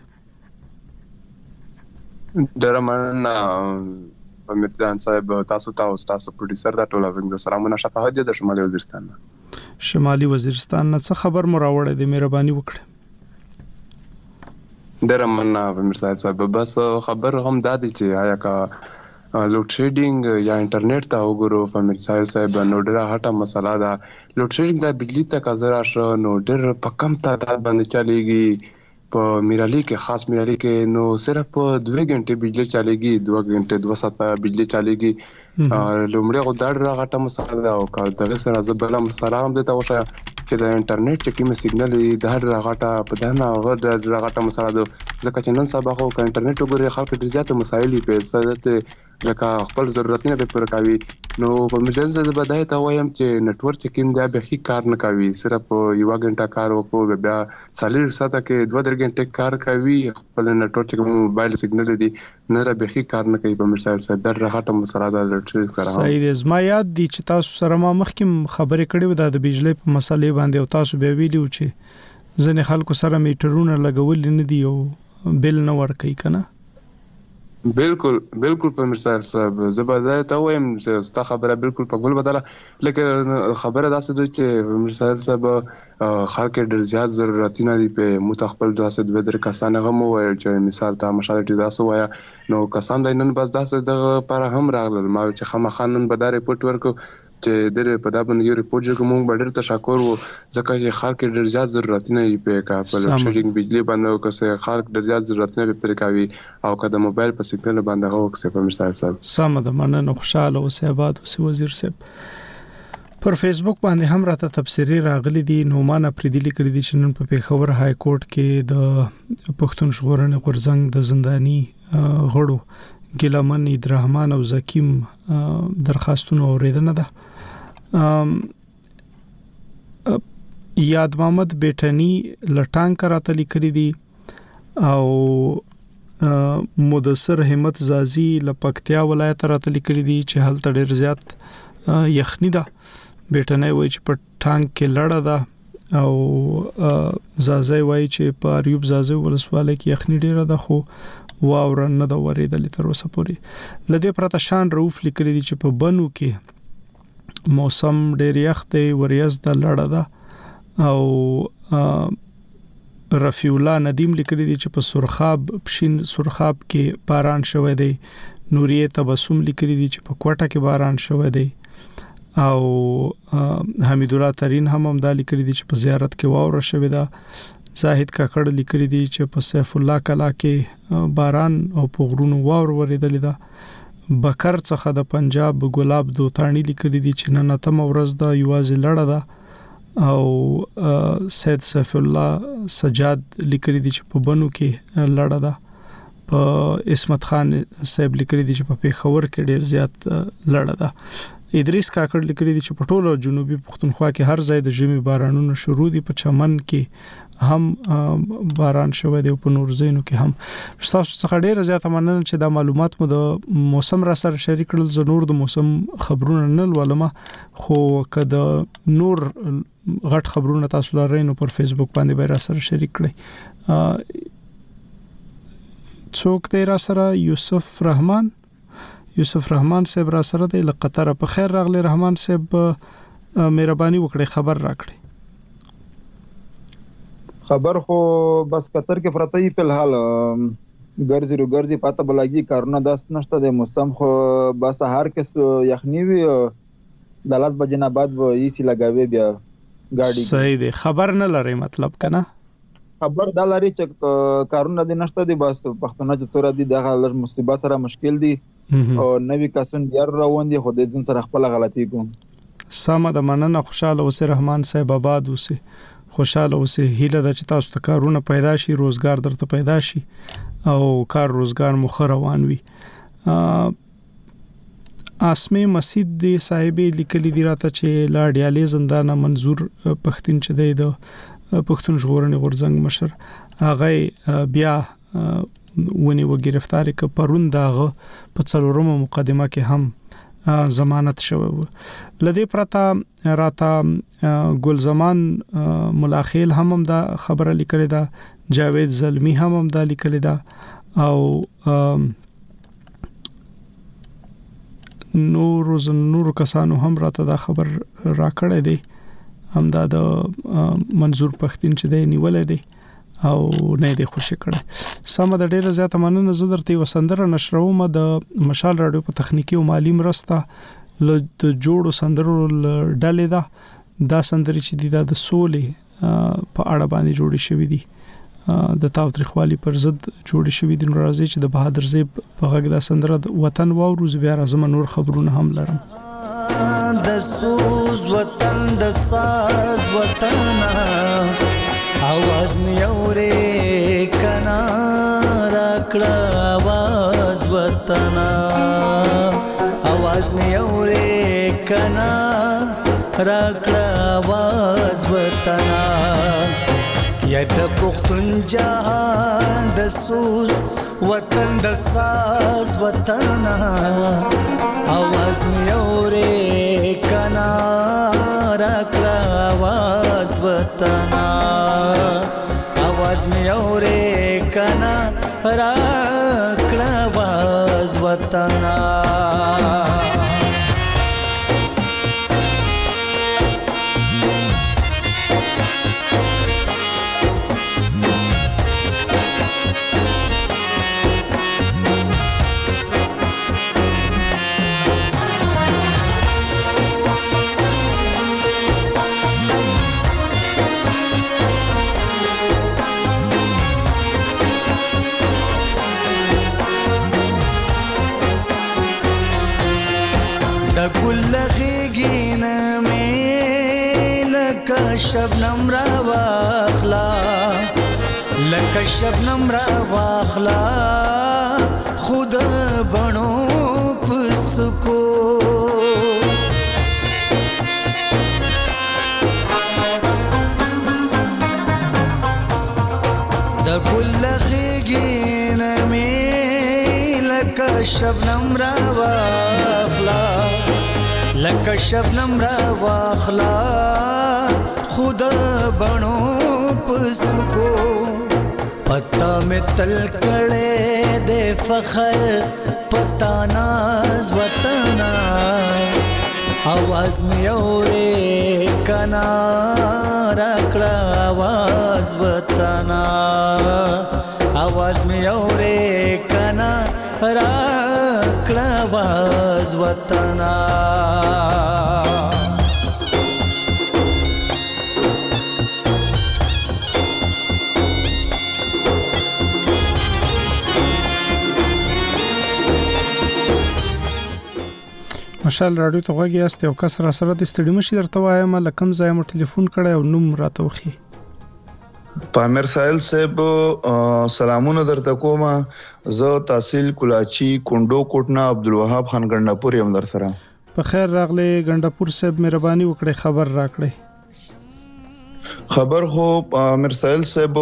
درمن امیرجان صاحب تاسو ته او تاسو پروډوسر دا ټول د سلامونه شفاعت د شمالي وزیرستان. شمالي وزیرستان نه څه خبر مو راوړې د مهرباني وکړه. درمن امیر صاحب بس خبر هم دادی چې آیا کا لوډ شیډینګ یا انټرنیټ ته وګورو. امیر صاحب نو ډیره هټه مسله ده. لوډ شیډینګ د بجلی ته کزرا شو نو ډیر په کم تعداد باندې چلیږي. په میرالی کې خاص میرالی کې نو صرف 2 غنټه بجلی چلیږي. 2 غنټه 2 ساعت بجلی چلیږي. لومړی غوډر راغټه مسله او کا دغه سره زبله مسله هم د توشه چې د انټرنیټ چې کوم سیګنل د هر راغټه په دنه غوډر راغټه مسله ده. ځکه چې نن سبا خو انټرنیټ وګوري خلک ډیر زیات مسایل په سره ځکه خپل ضرورتونه به پوره کوي. نو په مجلس د بدايه ته وایم چې نتورک کې دا به هیڅ کار نه کوي. صرف 1 غنټه کار وکړو بیا 4 ساعت کې 2 غنټه کار کوي. خپل نتورک کې موبایل سیګنل دي نه را به هیڅ کار نه کوي. په مثال سره د راغټه مسله ده لټریک سره. صحیح دی. زما یاد دي چې تاسو سره ما مخکې خبرې کړې و د بجلی په مسلې باندې او تاسو به ویلو چې ځنې خلکو سره میټرونه لګول نه دي او بل نه ور کوي کنه. بالکل په مثال صاحب زبردست ته وایم چې ستا خبره بالکل په ګل بدله. لکه خبره داسې ده چې مثال صاحب خلک ډېر زیات ضرورتونه دي په متخپل داسې دوه در کسان هم وایي چې مثال ته مشارټي داسې وایي نو کسان د نن بس داسې د پر هم راغلل. ما چې خامخانن به دا ریپورت ورکو چې د په دا باندې یو ریپورت چې موږ به ډېر تشکر وو ځکه چې خلک ډېر زیات ضرورتونه یې په کاپل شیډینګ بجلی باندې وکړي. خلک ډېر زیات ضرورتونه په کوي او کله موبایل په سیګنل باندې غوښته په مثال صاحب سم ده. مننه خوشاله اوسئ آباد اوسئ وزیر صاحب. پر فیسبوک باندې هم راته تبصری راغلي دي. نومان افریدي لیکلي دي چې نن په پیښور های کورټ کې د پښتون ژغورنې غورځنګ د زنداني غړو ګیلمن عبدالرحمن او زکیم درخواستونه اوریدنه ده. یاد محمد بیٹنی لټانګ راته لیکلي دي او مدثر همت زازي لپکتیا ولایت راته لیکلي دي چې هلته ډېر زیات یخني ده. بیٹنه وای چې په ټانک کې لړه ده او زازي وای چې په اریوب زازي ولسواله کې یخني ډېره ده خو واور نه دا ورېدل تر اوسه پورې. لدې پرته شان روف لیکلي دي چې په بنو کې موسم ډېر یخ دی وریاض د لړه ده او رفیع الله ندیم لیکلی دی چې په سرخاب پشین سرخاب کې باران شوه دی. نوریه تبسم لیکلی دی چې په کوټه کې باران شوه دی او حمید الله ترین هم دا لیکلی دی چې په زیارت کې واوره شوه ده. زاهد کاکړ لیکلی دی چې په سیف الله کلا کې باران او په غرونو واور ورېدل ده. بکر څخه د پنجاب ګلاب دوتانی لیکلی دی چې نن تم ورځ ده یوازې لړه ده او سید سیف الله سجاد لیکلی دی چې په بنو کې لړه ده. په اسمت خان صاحب لیکلی دی چې په پیښور کې ډیر زیات لړه ده. ادریس کاکړ لیکلی دی چې په ټولو جنوبي پښتونخوا کې هر ځای د ژمي بارانونو شروع دي. په چمن کې هم باران شوه دی او په نور ځایونو کې هم. تاسو څخه ډیر زیات مننه چې دا معلومات مو د موسم را سره شریک کړل. زه نور د موسم خبرونه نه ولوم خو کده نور غټ خبرونه تاسو لرئ نو پر فیسبوک باندې به را سره شریک کړئ. څوک دی را سره؟ یوسف رحمان صاحب را سره دی له قطر. په خیر راغلی رحمان صاحب، مهرباني وکړئ خبر راکړئ. خبر خو بس قطر کې پرته یې په الحال ګرځي پاته بلاګي کارونه داس نشته د موسم خو بس هر کس یخنی وي د لاس بجنه بعد و ایسی لګاوي بیا ګاډي. صحیح دی، خبر نه لري مطلب کنه. خبر دا لري چې کارونه دي نشته دي بس پښتون چې تور دي دغه لږ مصیبت سره مشکل دي او نوې کسان بیا روان دي خو د دې سره خپل غلطي کوم. سم د مننه، خوشاله اوسه رحمان صاحب، آباد اوسه، خوشاله اوسه. هیله د چې تاسو ته کارونه پیدا شي، روزګار درته پیدا شي او کار روزګار مخ روان وي. اسمه مسجد دی صاحب لیکلی دی راته چې لا ډیالې زندانه منظور پښتون چې دی د پښتون ژغورنې غورځنګ مشر هغه بیا ونی و گرفتاری که پرون داغه په څلورمه مقدمه کې هم ضمانت شوی و. لدې پرته راته ګلزمان ملاخیل هم دا خبره لیکلې ده، جاوید زلمی هم دا لیکلې ده او نور کسانو هم راته دا خبر راکړی دی هم دا د منظور پښتون چې دی نیولې دی او نه دی خوشی کړی. سم د ډیره زیاته مننه. زه درته وسندره نشروم د مشال رادیو په تخنیکی او مالی مرسته ل د جوړو سندرو ډلې ده. دا سندري چې دی د سولې په اړه باندې جوړې شوې دي، د تاوتریخوالي پر ضد جوړې شوې دي. راځي چې د بهادر زیب په غږ د سندره د وطن واورو. بیا راځم نور خبرونه هم لرم. د سوز وطن د ساز وطن आवाज में औरे कना राकड़ा आवाज वतना, आवाज में औरे कना राकड़ा आवाज वतना. या द पुख्तन जहान द सूज वतन द साज वतना, आवाज में औरे कना राकड़ा आवाज वतना, आवाज में औरे कना राकड़ा आवाज वतना. شبنم را واخلا لکه شبنم را واخلا خود بنو پسکو د ګل غیږین می لکه شبنم را واخلا لکه شبنم را واخلا خود بڼو پسکو پتا میں تل کړه دے فخر پتا ناز وطنا आवाज में औरे कना रखड़ा आवाज बताना आवाज में औरे कना रखड़ा आवाज बताना مشال رادیو ته غوږی است او کس را سره د استډی مشي درته وایم لکم ځای مو ټلیفون کړی او نوم راته وخی پامیر سائل صاحب سلامونه درته کوم زه تحصیل کلاچی کندو کوټنا عبدالوهاب خان ګنداپور یم در سره په خیر راغلی ګنداپور صاحب مهرباني وکړئ خبر راکړئ خبر خو پامیر سائل صاحب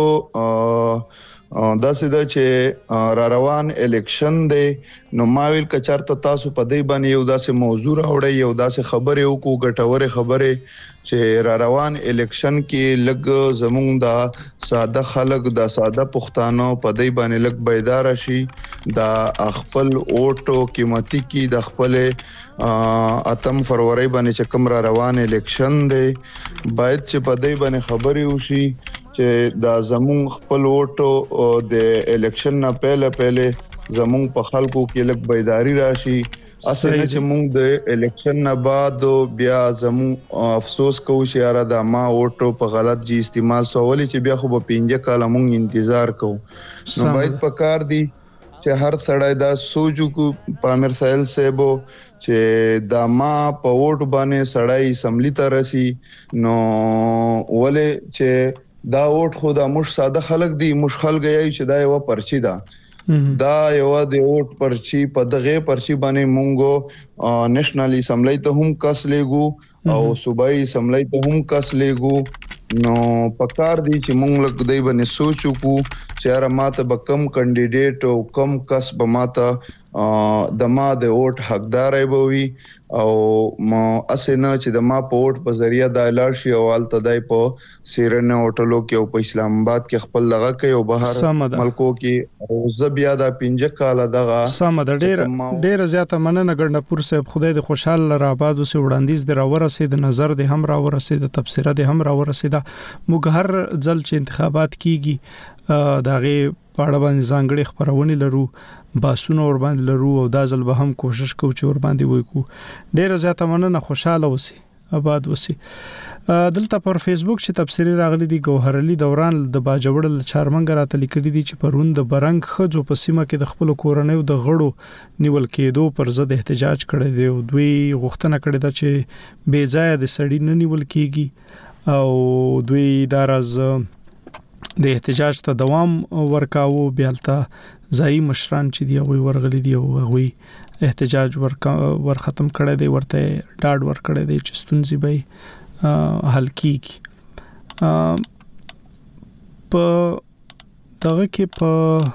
دا سیده چې را روان الیکشن دی نو ماویل کچارته تاسو په دې باندې یو داسې موضوع راوړی یو داسې خبره وکړو ګټوره خبره چې را روان الیکشن کې لګ زمونږ دا ساده خلک دا ساده پښتانه په دې باندې لګ بیدار شي دا خپل اوټو قیمتي کې د خپل اتم فروری باندې چې کوم را روان الیکشن دی باید چې په دې باندې خبري وشي چې دا زمون خپل ووټو د الیکشن نه پهله زمون په خلکو کې لږ بیداری راشي اسنه چې موږ د الیکشن نه بعد بیا زمون افسوس کوو چې یاره دا ما ووټو په غلط جی استعمال سوالي چې بیا خو په 5 کال موږ انتظار کوو نو باید پکار دی چې هر سړی دا سوچو کو پامیر سائل صاحب چې دا ما په ووټ باندې سړی اسمبلی ته رسی نو ولې چې دا ووټ خو دا مش ساده خلک دي مش خلک یې چې دا یو پرچی ده دا یو د ووټ پرچی په دغه پرچی باندې مونږه نېشنل اسمبلی ته هم کس لګو او صوبایي اسمبلی ته هم کس لګو نو پکار دی چې مونږ لګ دی باندې سوچو کو چې را ماته به کم کینډیډیټ او کم کس به ماته د ما د ووټ حقدار وي او ما اسنه چې د ما په ووټ په ذریعہ د اعلان شي او ال تدای په سیرن هوټلو کې او په اسلام آباد کې خپل لغه کوي او بهر ملکو کې او زبیا د 5 کال دغه سم د ډیر زیاته مننه ګنداپور صاحب خدای د خوشاله را آباد او سه وړاندیز د راورسید نظر د هم راورسید تبصره د هم راورسید موږ هر ځل چې انتخابات کیږي دغه پاړه باندې ځانګړي خبرونه لرو باسونه ور باندې لرو او دا ځل به هم کوشش کوو چې ور باندې وکړو ډیر زیاته مننه خوشاله اوسئ آباد اوسئ دلته پر فیسبوک چې تبصری راغلي دي ګوهر علي دوران د باجوړل چارمنګ راته لیکلي دي چې پروند برنګ خځو په سیمه کې د خپل کورنۍ د غړو نیول کېدو پر ضد احتجاج کړي دي او دوی غوښتنه کړې ده چې بې ځای د سړی نه نیول کېږي او دوی دا راز د احتجاج ته دوام ورکاوه بیالته ځای مشران چې دی او ورغلي دي او غوي احتجاج ور ختم کړي دی ورته ډاډ ور کړي دی چې ستونزې به حل کیږي په دغه کې په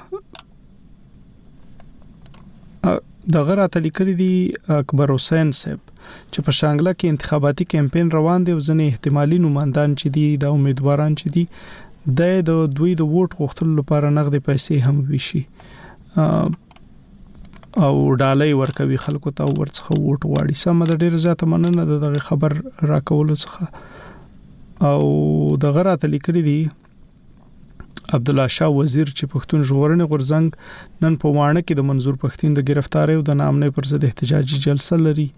دغه راته لیکلي دي اکبر حسین صاحب چې په شانګله کې انتخاباتي کمپاین روان دی او ځنې احتمالي نمائندان چې دي د امیدواران چې دي د دوی د ووټ غوښتلو لپاره نغدي پیسې هم وشي او ډالۍ ورکوي خلکو ته ورڅخه ووټ واړي سم د ډیر زیاته مننه دغه خبر راکولو څخه او دغه راته لیکلي دي عبد الله شاه وزیر چې پښتون ژغورنې غورځنګ نن په وانه کې د منظور پښتين د گرفتاری او د نامنې پر ضد احتجاجي جلسه لري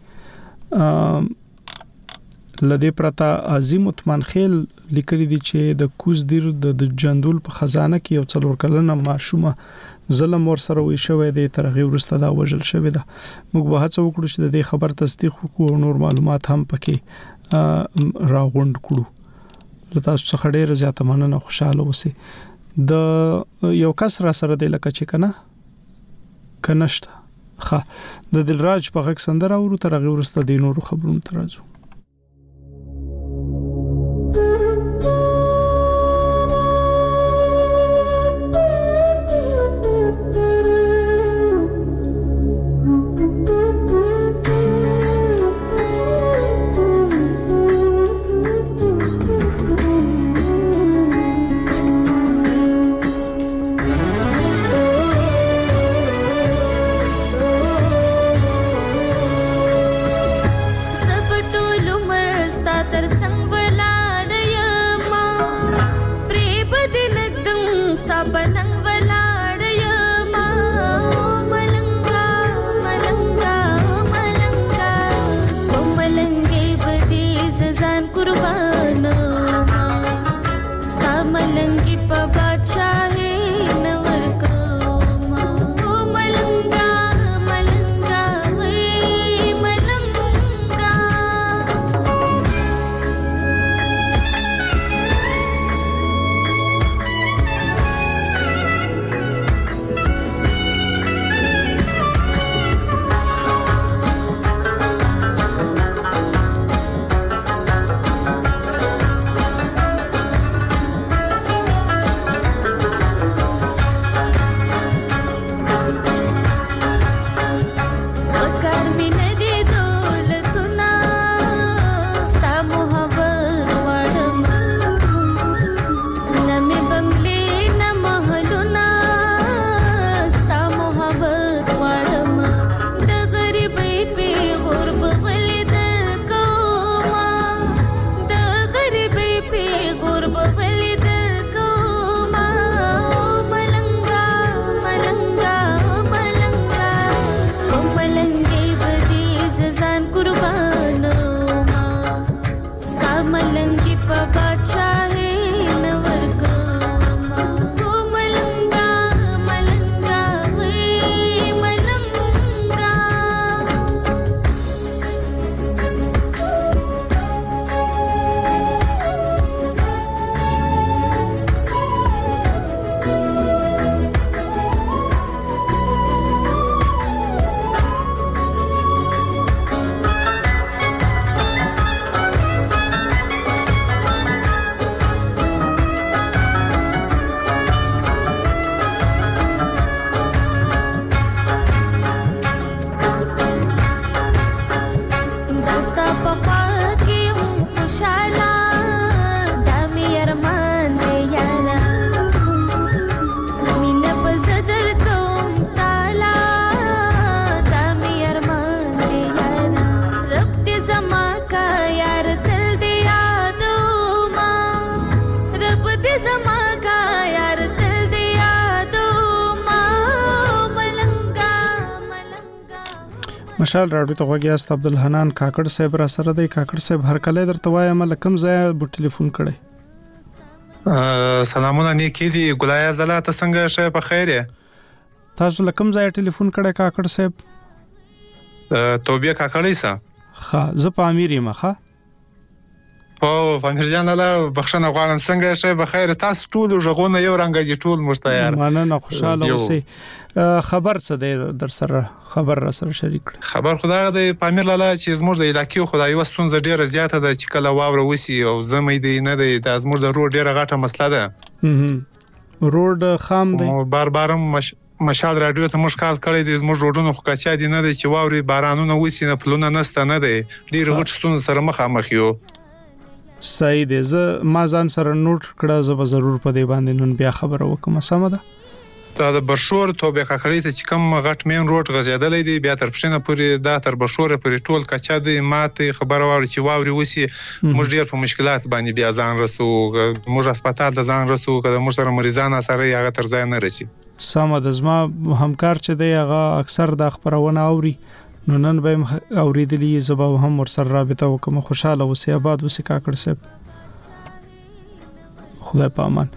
لدې پرتا عظیم عثمان خیل لیکلي دي چې د کوز دیر د جندول په خزانه کې یو څلور کلنه ماشومه ظلم ور سره وي شوې د ترغیب ورسته دا وجل شوې ده موږ به هڅه وکړو چې د خبر تصدیق وکړو او نور معلومات هم پکې راغونډ کړو لته څخه ډېر زیاته مننه خوشاله اوسئ د یو کس را سره د لکه چې کنهشته ښه د دلراج په غږ سندره ورو ترغیب ورسته د نورو خبرونو ترازو مشال راډیو ته غوږیاست. عبدالحنان کاکړ صاحب را سره دی. کاکړ صاحب هر کله درته وایم لکم ځای بو ټلیفون کړی. سلامونه نیکی دي ګلای زلا ته څنګه شې په خیر یې؟ تاسو لکم ځای ټلیفون کړی کاکړ صاحب؟ توبیا کاکړی سا ښه زه په امیر یم. ښه په امیر جان الله بخښنه غواړم څنګه شې په خیر؟ تاسو ټول ژغونه یو رنګ دي ټول مشتیار. مننه خوشاله اوسئ. خبر څه دی در سره؟ خبر را سره شریک کړئ. خبر خدای د پامیر لاله چې زموږ د علاقې خدای وستون ډیره زیاته ده چې کله واوره وسی او زمې دی نه دی د زموږ د روډ ډیره غټه مسله ده. روډ خام دی. بارم مشال راډیو ته مشکل کړی دي زموږ روډونو خو کچا دي نه دی چې واوري بارانونه وسی نه پلونه نسته نه دی ډیره غټ ستون سره مخامخ یو. صحیح دی. زه ما ځان سره نوٹ کړه زه به ضرور په دې باندې نن بیا خبره وکم. سم ده. دا د برشور توبه کاکړی ته چې کوم غټ مین روډ غزیدلې دی بیا تر پښینه پورې دا تر برشور پورې ټول کچا دی ماته خبره واره چې واوري وسی موږ ډیر په مشکلات باندې بیا ځان رسو موږ هسپتال ته ځان رسو کله موږ سره مریضان سره هغه تر ځای نه رسي. سم ده. زما همکار چې دی هغه اکثر د خبرونه اوري نو نن به اوریدلی زبا هم ور سره رابطه وکم. خوشاله اوسئ آباد اوسئ کاکړ صاحب. خدای په امان.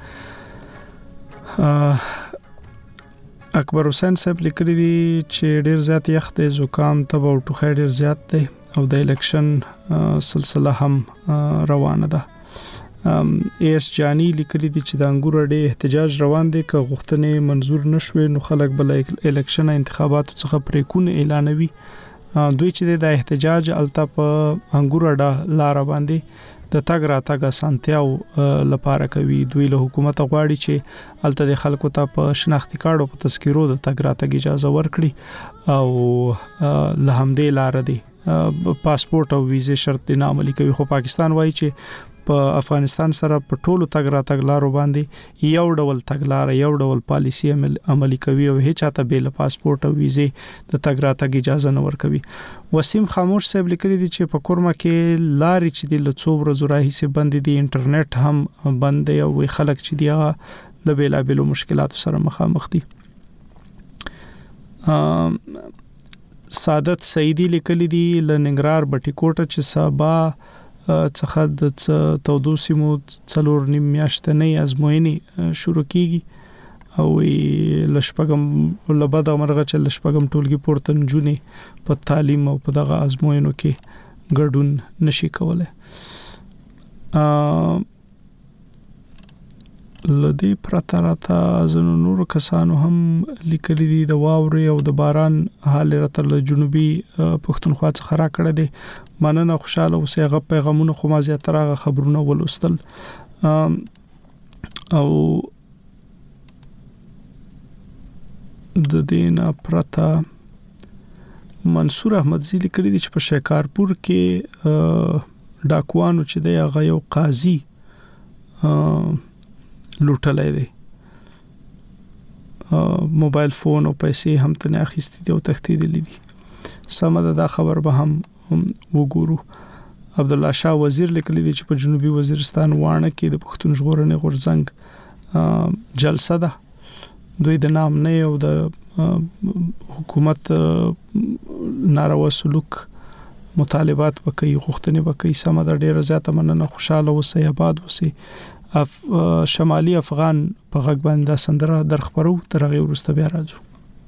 اکبر حسین صاحب لیکلی دی چې ډیر زیات یخ دی زکام تب او ټوخی ډیر زیات دی او د الیکشن سلسله هم روانه ده. ایس جانی لیکلی دی چې د انګور اډې احتجاج روان دی که غوښتنې منظور نشوي نو خلک بل الیکشن انتخاباتو څخه پریکون اعلانوي. دوی چې د احتجاج الته په انګور اډه لار باندې د تګ راتګ اسانتیاو لپاره کوي. دوی له حکومت غواړي چې الته د خلکو ته په شناختی کارت او په تذکیرو د تګ راتګ اجازه ورکړي او له همدې لار دی پاسپورت او ویزه شرط نه عملي کوي. خو پاکستان وایي چې په افغانستان سره په ټولو تګ راتګ لارو باندې یو ډول تګلار یو ډول پالیسی عملي کوي او هیڅ چاته بیل پاسپورت او ویزه د تګ راتګ اجازه نه ورکوي. وسیم خاموش صاحب لیکلی دی چې په کورما کې لارې چې د لڅو ورځو راهیسه بند دي انټرنیټ هم بند دی او خلک چې دی له بیلابیلو مشکلاتو سره مخامخ دي. سعادت سعیدی لیکلی دی له ننګرهار بټي کوټه چې سبا څخه د تودو سیمو 4 میاشتنې ازموینې شروع کیږي او لشپګم لبد امرغه چې لشپګم ټولګي پورته نجونې په تعلیم او په دغه ازموینو کې ګډون نشي کولای. لدی پرتراتا زنو نور کسانو هم لیکلي دي د واورې او د باران حال راته له جنوبي پښتونخوا څخه را کړه دي. مننه خوشاله اوسئ. هغه پیغامونه خو ما زیاتره هغه خبرونه ولوستل او د دینه پرتا منصور احمدزی لیکلی دی چې په شکارپور کې ډاکوانو چې دی هغه یو قاضي لوټلای دی موبایل فون او پیسې هم تنه اخیستې دي او تښتېدلې دي. سمه دا خبر به هم وګورو. عبد الله شاه وزیر لیکلی دی چې په جنوبي وزیرستان وانه کې د پښتون ژغورنې غورځنګ جلسه ده. دوی د نام نه او د حکومت ناروا سلوک مطالبات وکړي غوښتنې وکړي. سمه ده. ډیره زیاته مننه. خوشاله اوسئ آباد اوسئ. شمالي افغان په غږ باندې سندره درخبرو تر هغه وروسته بیا راځو.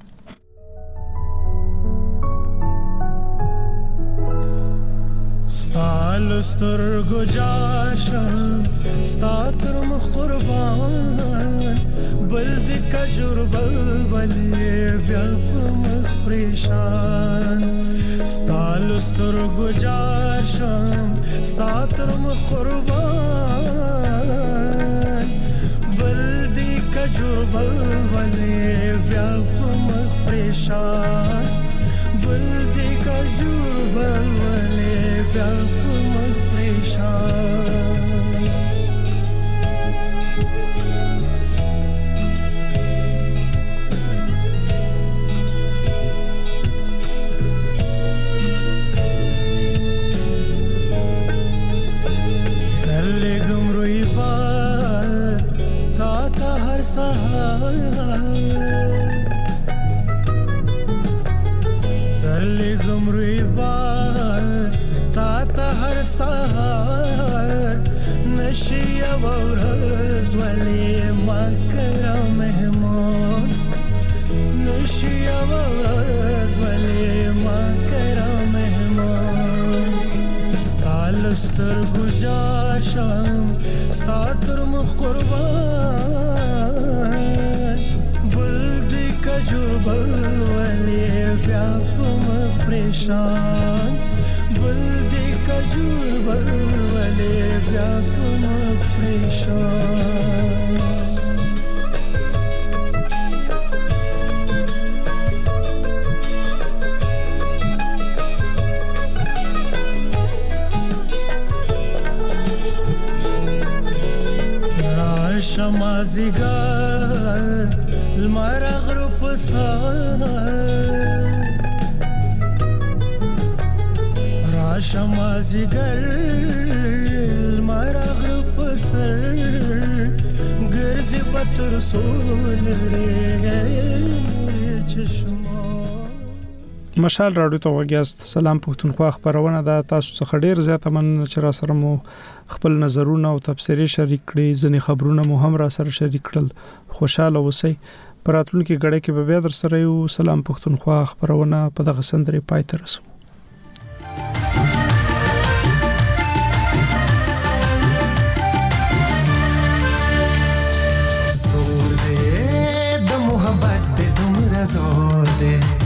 سترګو جاشم ستاتر مخ قربان بل د کجور بلبلې بیا په مخ پریشان ستالو سترګو جاشم ستاتر مخ قربان بل د کجور بلبلې بیا په مخ پریشان بل د کجور بلبلې بیا په مخ پریشان ترلی گمروی بار تا تا هر سهار ترلی گمروی نشي ورز ولي ما کرا مهمان نشي ورز ولي ما کرا مهمان ستال ستر گجاشم ستاتر مخ قربان بلدی کجور بل ولی بیا مخ پریشان بلدی کجور بل ولی بیا مخ پریشان شمازیگر المار غروب سار را شمازیگر المار غروب سار گرزی بطر سول ری چشما مشال راډیو ته وګیاست. سلام پښتونخوا خبرونه ده. تاسو څخه ډیر زیاته من چې را سره مو خپل نظرونه او تبصرې شریک کړي، ځنې خبرونه مو هم را سره شریک کړل. خوشاله اوسئ. پراتلونکو غړې کې به بیا در سره یو. سلام پښتونخوا خبرونه په دغه سندرې پای ته رسو. زور دې د محبت دې دومره زور دې